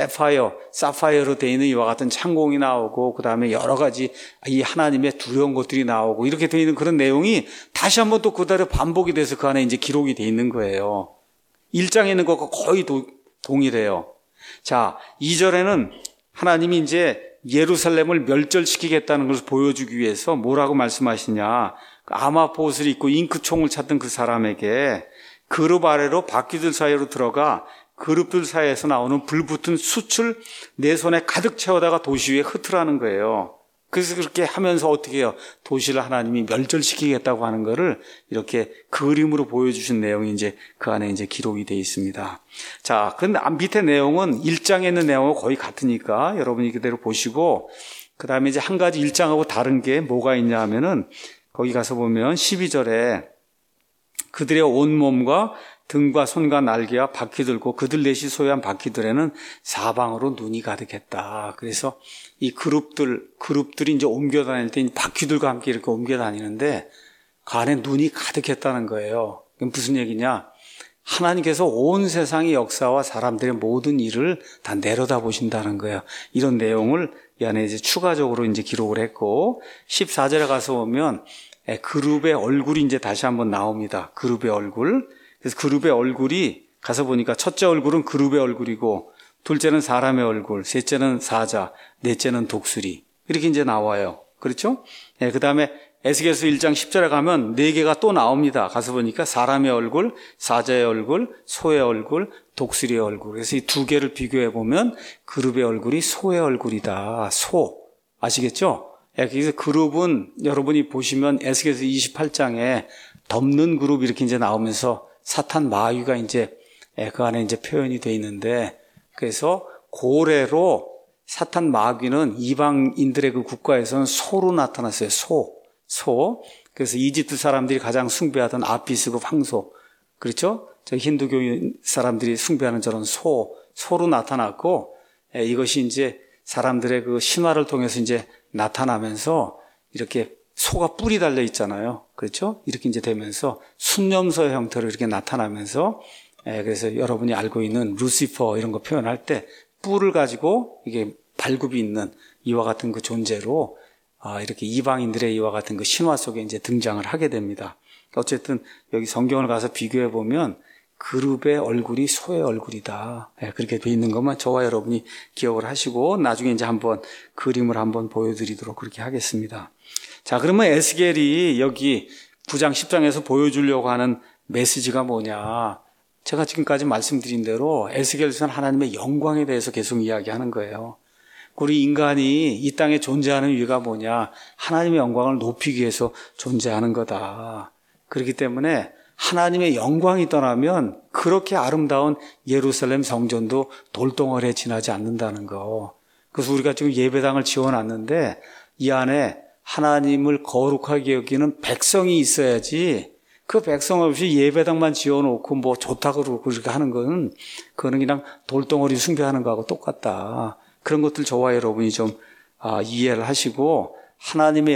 사파이어로 되어 있는 이와 같은 창공이 나오고, 그 다음에 여러 가지 이 하나님의 두려운 것들이 나오고, 이렇게 되어 있는 그런 내용이 다시 한번 또 그대로 반복이 돼서 그 안에 이제 기록이 되어 있는 거예요. 1장에 있는 것과 거의 동일해요. 자, 2절에는 하나님이 이제 예루살렘을 멸절시키겠다는 것을 보여주기 위해서 뭐라고 말씀하시냐. 아마봇을 입고 잉크총을 찾던 그 사람에게 그룹 아래로 바퀴들 사이로 들어가 그룹들 사이에서 나오는 불붙은 숯을 내 손에 가득 채워다가 도시 위에 흩으라는 거예요. 그래서 그렇게 하면서 어떻게 해요? 도시를 하나님이 멸절시키겠다고 하는 거를 이렇게 그림으로 보여주신 내용이 이제 그 안에 이제 기록이 되어 있습니다. 자, 근데 밑에 내용은 1장에 있는 내용하고 거의 같으니까 여러분이 그대로 보시고, 그 다음에 이제 한 가지 1장하고 다른 게 뭐가 있냐 하면은 거기 가서 보면 12절에 그들의 온몸과 등과 손과 날개와 바퀴들고 그들 넷이 소유한 바퀴들에는 사방으로 눈이 가득했다. 그래서 이 그룹들이 이제 옮겨 다닐 때 바퀴들과 함께 이렇게 옮겨 다니는데 그 안에 눈이 가득했다는 거예요. 그럼 무슨 얘기냐? 하나님께서 온 세상의 역사와 사람들의 모든 일을 다 내려다 보신다는 거예요. 이런 내용을 이 안에 이제 추가적으로 이제 기록을 했고 14절에 가서 보면 그룹의 얼굴이 이제 다시 한번 나옵니다. 그룹의 얼굴. 그래서 그룹의 얼굴이 가서 보니까 첫째 얼굴은 그룹의 얼굴이고 둘째는 사람의 얼굴, 셋째는 사자, 넷째는 독수리. 이렇게 이제 나와요. 그렇죠? 그 다음에 에스겔서 1장 10절에 가면 4개가 또 나옵니다. 가서 보니까 사람의 얼굴, 사자의 얼굴, 소의 얼굴, 독수리의 얼굴. 그래서 이 2개를 비교해 보면 그룹의 얼굴이 소의 얼굴이다. 소. 아시겠죠? 그래서 그룹은 여러분이 보시면 에스겔서 28장에 덮는 그룹 이렇게 이제 나오면서 사탄 마귀가 이제 그 안에 이제 표현이 되어 있는데 그래서 고래로 사탄 마귀는 이방인들의 그 국가에서는 소로 나타났어요. 소. 그래서 이집트 사람들이 가장 숭배하던 아피스급 황소. 그렇죠? 저 힌두교 사람들이 숭배하는 저런 소로 나타났고, 이것이 이제 사람들의 그 신화를 통해서 이제 나타나면서 이렇게 소가 뿔이 달려 있잖아요. 그렇죠? 이렇게 이제 되면서 순념소 형태로 이렇게 나타나면서, 그래서 여러분이 알고 있는 루시퍼 이런 거 표현할 때 뿔을 가지고 이게 발굽이 있는 이와 같은 그 존재로 이렇게 이방인들의 이와 같은 그 신화 속에 이제 등장을 하게 됩니다. 어쨌든 여기 성경을 가서 비교해 보면 그룹의 얼굴이 소의 얼굴이다. 그렇게 돼 있는 것만 저와 여러분이 기억을 하시고 나중에 이제 한번 그림을 한번 보여드리도록 그렇게 하겠습니다. 자, 그러면 에스겔이 여기 9장 10장에서 보여주려고 하는 메시지가 뭐냐? 제가 지금까지 말씀드린 대로 에스겔서는 하나님의 영광에 대해서 계속 이야기하는 거예요. 우리 인간이 이 땅에 존재하는 이유가 뭐냐? 하나님의 영광을 높이기 위해서 존재하는 거다. 그렇기 때문에 하나님의 영광이 떠나면 그렇게 아름다운 예루살렘 성전도 돌덩어리에 지나지 않는다는 거. 그래서 우리가 지금 예배당을 지어놨는데 이 안에 하나님을 거룩하게 여기는 백성이 있어야지 그 백성 없이 예배당만 지어놓고 뭐 좋다고 그러고 그렇게 하는 거는 그거는 그냥 돌덩어리 숭배하는 거하고 똑같다. 그런 것들 저와 여러분이 좀 이해를 하시고 하나님의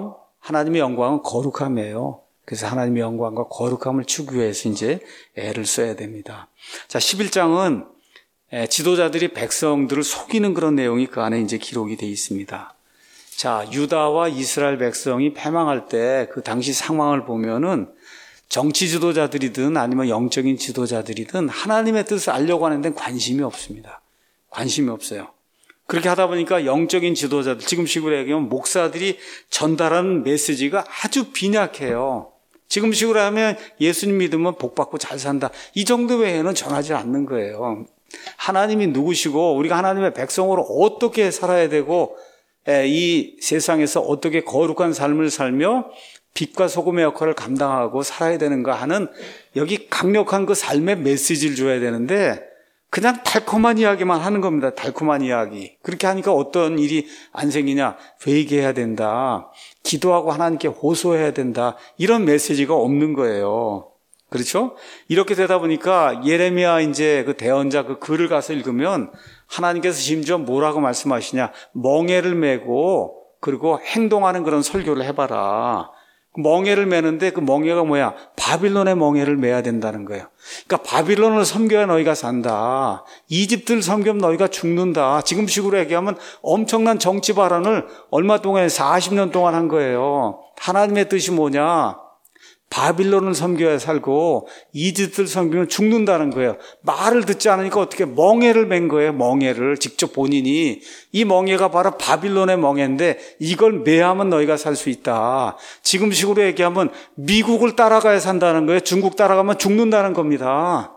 영광은 거룩함이에요. 그래서 하나님의 영광과 거룩함을 추구해서 이제 애를 써야 됩니다. 자, 11장은 지도자들이 백성들을 속이는 그런 내용이 그 안에 이제 기록이 되어 있습니다. 자, 유다와 이스라엘 백성이 패망할 때 그 당시 상황을 보면은 정치 지도자들이든 아니면 영적인 지도자들이든 하나님의 뜻을 알려고 하는 데는 관심이 없습니다. 관심이 없어요. 그렇게 하다 보니까 영적인 지도자들, 지금식으로 얘기하면 목사들이 전달하는 메시지가 아주 빈약해요. 지금식으로 하면 예수님 믿으면 복받고 잘 산다. 이 정도 외에는 전하지 않는 거예요. 하나님이 누구시고 우리가 하나님의 백성으로 어떻게 살아야 되고 이 세상에서 어떻게 거룩한 삶을 살며 빛과 소금의 역할을 감당하고 살아야 되는가 하는 여기 강력한 그 삶의 메시지를 줘야 되는데 그냥 달콤한 이야기만 하는 겁니다. 달콤한 이야기. 그렇게 하니까 어떤 일이 안 생기냐? 회개해야 된다. 기도하고 하나님께 호소해야 된다. 이런 메시지가 없는 거예요. 그렇죠? 이렇게 되다 보니까 예레미야 이제 그 대언자 그 글을 가서 읽으면 하나님께서 심지어 뭐라고 말씀하시냐? 멍에를 메고 그리고 행동하는 그런 설교를 해봐라. 멍에를 메는데 그 멍에가 뭐야? 바빌론의 멍에를 메야 된다는 거예요. 그러니까 바빌론을 섬겨야 너희가 산다. 이집트를 섬기면 너희가 죽는다. 지금식으로 얘기하면 엄청난 정치 발언을 얼마 동안 40년 동안 한 거예요. 하나님의 뜻이 뭐냐? 바빌론을 섬겨야 살고 이집트를 섬기면 죽는다는 거예요. 말을 듣지 않으니까 어떻게 멍에를 맨 거예요. 멍에를 직접 본인이. 이 멍에가 바로 바빌론의 멍에인데 이걸 매하면 너희가 살 수 있다. 지금식으로 얘기하면 미국을 따라가야 산다는 거예요. 중국 따라가면 죽는다는 겁니다.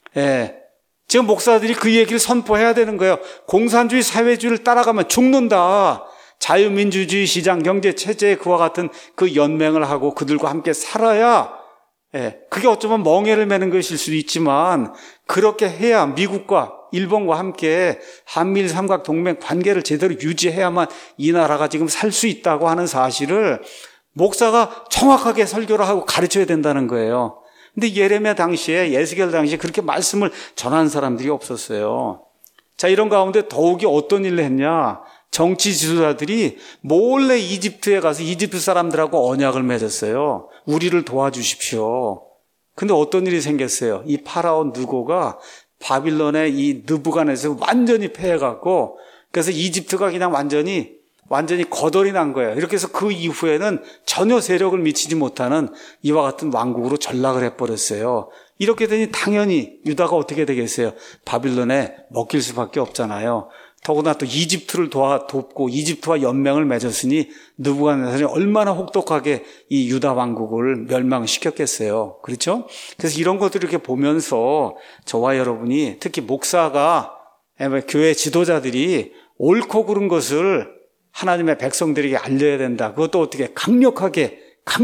지금 목사들이 그 얘기를 선포해야 되는 거예요. 공산주의 사회주의를 따라가면 죽는다. 자유민주주의 시장 경제 체제에 그와 같은 그 연맹을 하고 그들과 함께 살아야 그게 어쩌면 멍에를 메는 것일 수도 있지만 그렇게 해야 미국과 일본과 함께 한미일 삼각동맹 관계를 제대로 유지해야만 이 나라가 지금 살 수 있다고 하는 사실을 목사가 정확하게 설교를 하고 가르쳐야 된다는 거예요. 근데 예레미야 당시에 에스겔 당시에 그렇게 말씀을 전하는 사람들이 없었어요. 자, 이런 가운데 더욱이 어떤 일을 했냐? 정치 지도자들이 몰래 이집트에 가서 이집트 사람들하고 언약을 맺었어요. 우리를 도와주십시오. 근데 어떤 일이 생겼어요? 이 파라온 느고가 바빌론의 이 느부갓네살 완전히 패해갖고 그래서 이집트가 그냥 완전히 거덜이 난 거예요. 이렇게 해서 그 이후에는 전혀 세력을 미치지 못하는 이와 같은 왕국으로 전락을 해버렸어요. 이렇게 되니 당연히 유다가 어떻게 되겠어요? 바빌론에 먹힐 수밖에 없잖아요. 더구나 또 이집트를 돕고 이집트와 연맹을 맺었으니 느부갓네살이 얼마나 혹독하게 이 유다 왕국을 멸망시켰겠어요. 그렇죠? 그래서 이런 것들을 이렇게 보면서 저와 여러분이 특히 목사가 교회 지도자들이 옳고 그른 것을 하나님의 백성들에게 알려야 된다. 그것도 어떻게 강력하게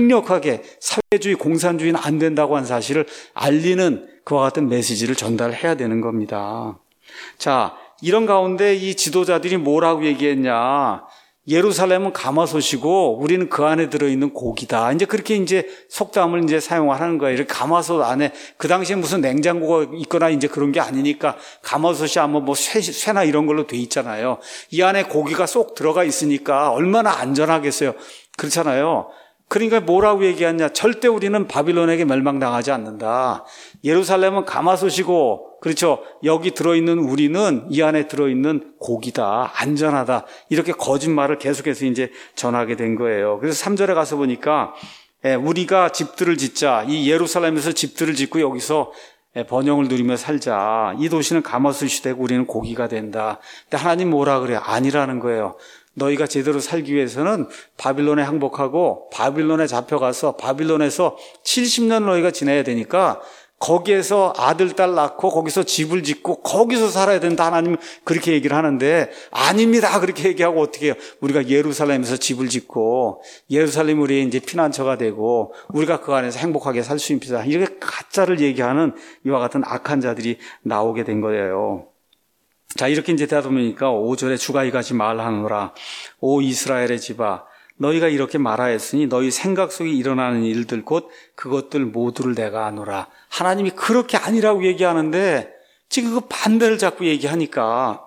사회주의 공산주의는 안 된다고 하는 사실을 알리는 그와 같은 메시지를 전달해야 되는 겁니다. 자, 이런 가운데 이 지도자들이 뭐라고 얘기했냐? 예루살렘은 가마솥이고 우리는 그 안에 들어있는 고기다. 이제 그렇게 이제 속담을 이제 사용하는 거예요. 이렇게 가마솥 안에 그 당시에 무슨 냉장고가 있거나 이제 그런 게 아니니까 가마솥이 아마 뭐 쇠나 이런 걸로 돼 있잖아요. 이 안에 고기가 쏙 들어가 있으니까 얼마나 안전하겠어요. 그렇잖아요. 그러니까 뭐라고 얘기하냐. 절대 우리는 바빌론에게 멸망당하지 않는다. 예루살렘은 가마솥이고, 그렇죠. 여기 들어있는 우리는 이 안에 들어있는 고기다. 안전하다. 이렇게 거짓말을 계속해서 이제 전하게 된 거예요. 그래서 3절에 가서 보니까, 우리가 집들을 짓자. 이 예루살렘에서 집들을 짓고 여기서 번영을 누리며 살자. 이 도시는 가마솥이 되고 우리는 고기가 된다. 근데 하나님 뭐라 그래요? 아니라는 거예요. 너희가 제대로 살기 위해서는 바빌론에 항복하고 바빌론에 잡혀가서 바빌론에서 70년 너희가 지내야 되니까 거기에서 아들, 딸 낳고 거기서 집을 짓고 거기서 살아야 된다. 하나님 그렇게 얘기를 하는데 아닙니다. 그렇게 얘기하고 어떻게 해요? 우리가 예루살렘에서 집을 짓고 예루살렘 우리의 이제 피난처가 되고 우리가 그 안에서 행복하게 살 수 있습니다. 이렇게 가짜를 얘기하는 이와 같은 악한 자들이 나오게 된 거예요. 자, 이렇게 이제 되다 보니까 5절에 주가 이같이 말하노라. 오 이스라엘의 집아, 너희가 이렇게 말하였으니 너희 생각 속에 일어나는 일들 곧 그것들 모두를 내가 아노라. 하나님이 그렇게 아니라고 얘기하는데 지금 그 반대를 자꾸 얘기하니까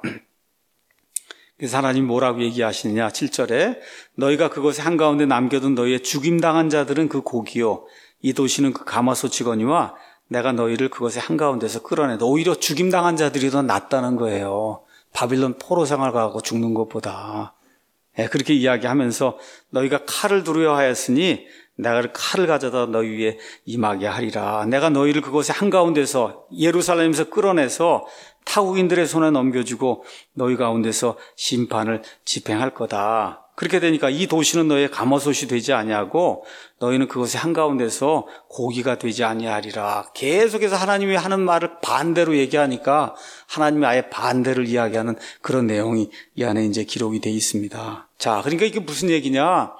그래서 하나님 뭐라고 얘기하시느냐. 7절에 너희가 그것에 한가운데 남겨둔 너희의 죽임당한 자들은 그 고기요 이 도시는 그 가마솥이거니와 내가 너희를 그것의 한가운데서 끌어내다. 오히려 죽임당한 자들이 더 낫다는 거예요. 바빌론 포로 생활 가고 죽는 것보다. 그렇게 이야기하면서 너희가 칼을 두려워하였으니 내가 칼을 가져다 너희 위에 임하게 하리라. 내가 너희를 그것의 한가운데서 예루살렘에서 끌어내서 타국인들의 손에 넘겨주고 너희 가운데서 심판을 집행할 거다. 그렇게 되니까 이 도시는 너희의 가마솥이 되지 아니하고 너희는 그것의 한가운데서 고기가 되지 아니하리라. 계속해서 하나님이 하는 말을 반대로 얘기하니까 하나님이 아예 반대를 이야기하는 그런 내용이 이 안에 이제 기록이 되어 있습니다. 자, 그러니까 이게 무슨 얘기냐?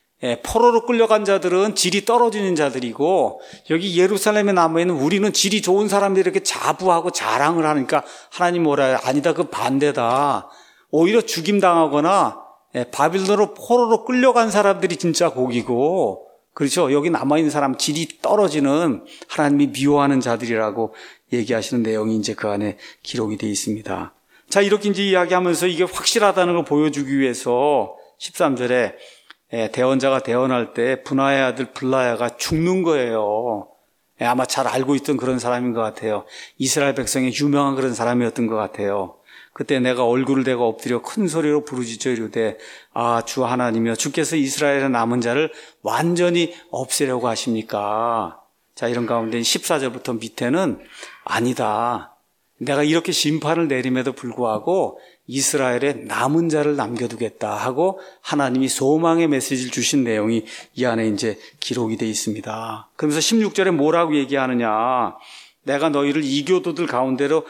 포로로 끌려간 자들은 질이 떨어지는 자들이고 여기 예루살렘에 남아있는 우리는 질이 좋은 사람들이 이렇게 자부하고 자랑을 하니까 하나님 뭐라 해요? 아니다. 그 반대다. 오히려 죽임당하거나 바빌론으로 포로로 끌려간 사람들이 진짜 고기고, 그렇죠? 여기 남아있는 사람 질이 떨어지는 하나님이 미워하는 자들이라고 얘기하시는 내용이 이제 그 안에 기록이 되어 있습니다. 자, 이렇게 이제 이야기하면서 이게 확실하다는 걸 보여주기 위해서 13절에 대언자가 대언할 때 분하의 아들 블라야가 죽는 거예요. 아마 잘 알고 있던 그런 사람인 것 같아요. 이스라엘 백성의 유명한 그런 사람이었던 것 같아요. 그때 내가 얼굴을 대고 엎드려 큰 소리로 부르짖어 이르되 아, 주 하나님이여 주께서 이스라엘의 남은 자를 완전히 없애려고 하십니까? 자, 이런 가운데 14절부터 밑에는 아니다. 내가 이렇게 심판을 내림에도 불구하고 이스라엘의 남은 자를 남겨두겠다 하고 하나님이 소망의 메시지를 주신 내용이 이 안에 이제 기록이 되어 있습니다. 그러면서 16절에 뭐라고 얘기하느냐. 내가 너희를 이교도들 가운데로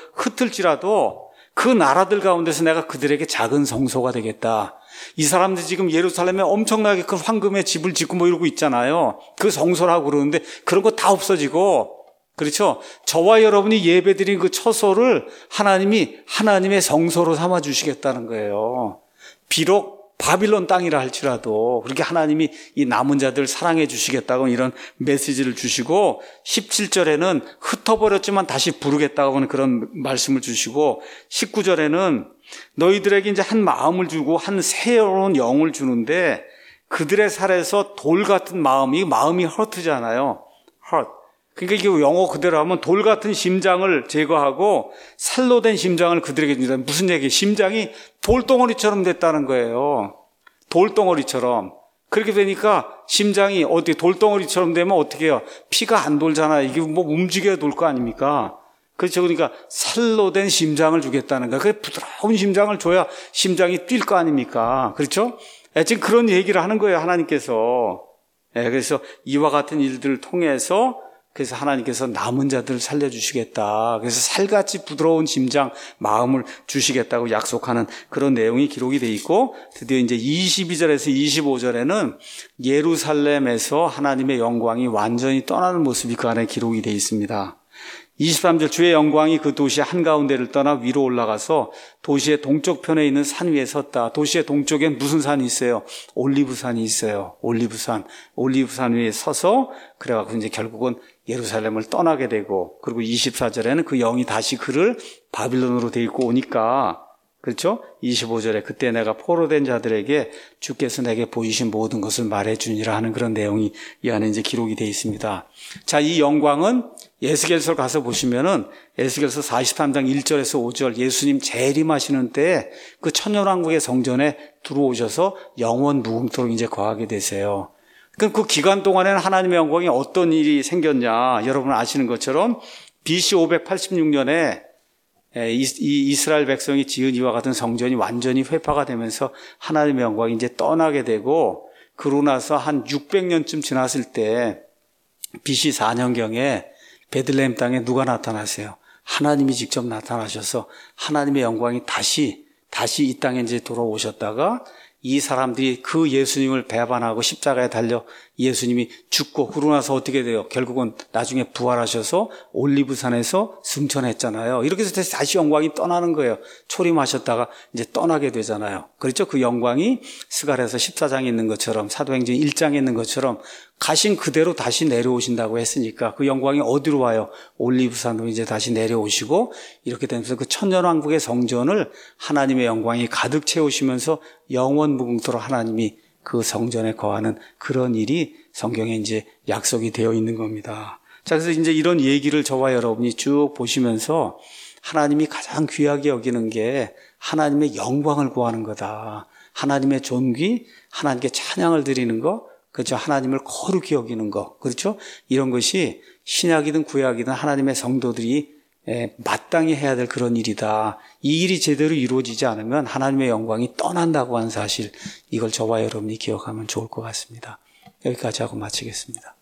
흩을지라도 그 나라들 가운데서 내가 그들에게 작은 성소가 되겠다. 이 사람들 지금 예루살렘에 엄청나게 큰 황금의 집을 짓고 뭐 이러고 있잖아요. 그 성소라고 그러는데 그런 거 다 없어지고, 그렇죠? 저와 여러분이 예배드린 그 처소를 하나님이 하나님의 성소로 삼아 주시겠다는 거예요. 비록 바빌론 땅이라 할지라도 그렇게 하나님이 이 남은 자들 사랑해 주시겠다고 이런 메시지를 주시고 17절에는 흩어버렸지만 다시 부르겠다고 하는 그런 말씀을 주시고 19절에는 너희들에게 이제 한 마음을 주고 한 새로운 영을 주는데 그들의 살에서 돌 같은 마음이 허트잖아요. hurt. 그러니까 이게 영어 그대로 하면 돌 같은 심장을 제거하고 살로 된 심장을 그들에게 줍니다. 무슨 얘기예요? 심장이 돌덩어리처럼 됐다는 거예요. 돌덩어리처럼. 그렇게 되니까 심장이 어떻게 돌덩어리처럼 되면 어떻게 해요? 피가 안 돌잖아요. 이게 뭐 움직여야 돌 거 아닙니까? 그렇죠. 그러니까 살로 된 심장을 주겠다는 거예요. 그 부드러운 심장을 줘야 심장이 뛸 거 아닙니까? 그렇죠? 지금 그런 얘기를 하는 거예요. 하나님께서. 그래서 이와 같은 일들을 통해서 그래서 하나님께서 남은 자들을 살려주시겠다. 그래서 살같이 부드러운 심장, 마음을 주시겠다고 약속하는 그런 내용이 기록이 되어 있고 드디어 이제 22절에서 25절에는 예루살렘에서 하나님의 영광이 완전히 떠나는 모습이 그 안에 기록이 되어 있습니다. 23절 주의 영광이 그 도시 한가운데를 떠나 위로 올라가서 도시의 동쪽 편에 있는 산 위에 섰다. 도시의 동쪽엔 무슨 산이 있어요? 올리브산이 있어요. 올리브산 위에 서서 그래갖고 이제 결국은 예루살렘을 떠나게 되고, 그리고 24절에는 그 영이 다시 그를 바빌론으로 데리고 오니까, 그렇죠? 25절에 그때 내가 포로된 자들에게 주께서 내게 보이신 모든 것을 말해주니라 하는 그런 내용이 이 안에 이제 기록이 되어 있습니다. 자, 이 영광은 에스겔서 가서 보시면은 에스겔서 43장 1절에서 5절 예수님 재림하시는 때에 그 천년왕국의 성전에 들어오셔서 영원 무궁토록 이제 거하게 되세요. 그럼 그 기간 동안에는 하나님의 영광이 어떤 일이 생겼냐? 여러분 아시는 것처럼 BC 586년에 이 이스라엘 백성이 지은 이와 같은 성전이 완전히 회파가 되면서 하나님의 영광이 이제 떠나게 되고, 그러고 나서 한 600년쯤 지났을 때 BC 4년경에 베들레헴 땅에 누가 나타나세요? 하나님이 직접 나타나셔서 하나님의 영광이 다시 이 땅에 이제 돌아오셨다가, 이 사람들이 그 예수님을 배반하고 십자가에 달려 예수님이 죽고 그러고 나서 어떻게 돼요? 결국은 나중에 부활하셔서 올리브산에서 승천했잖아요. 이렇게 해서 다시 영광이 떠나는 거예요. 초림하셨다가 이제 떠나게 되잖아요. 그렇죠? 그 영광이 스가랴서 14장에 있는 것처럼, 사도행전 1장에 있는 것처럼 가신 그대로 다시 내려오신다고 했으니까 그 영광이 어디로 와요? 올리브산으로 이제 다시 내려오시고, 이렇게 되면서 그 천년왕국의 성전을 하나님의 영광이 가득 채우시면서 영원 무궁토록 하나님이 그 성전에 거하는 그런 일이 성경에 이제 약속이 되어 있는 겁니다. 자, 그래서 이제 이런 얘기를 저와 여러분이 쭉 보시면서 하나님이 가장 귀하게 여기는 게 하나님의 영광을 구하는 거다. 하나님의 존귀, 하나님께 찬양을 드리는 거, 그렇죠? 하나님을 거룩히 여기는 거, 그렇죠? 이런 것이 신약이든 구약이든 하나님의 성도들이 마땅히 해야 될 그런 일이다. 이 일이 제대로 이루어지지 않으면 하나님의 영광이 떠난다고 하는 사실, 이걸 저와 여러분이 기억하면 좋을 것 같습니다. 여기까지 하고 마치겠습니다.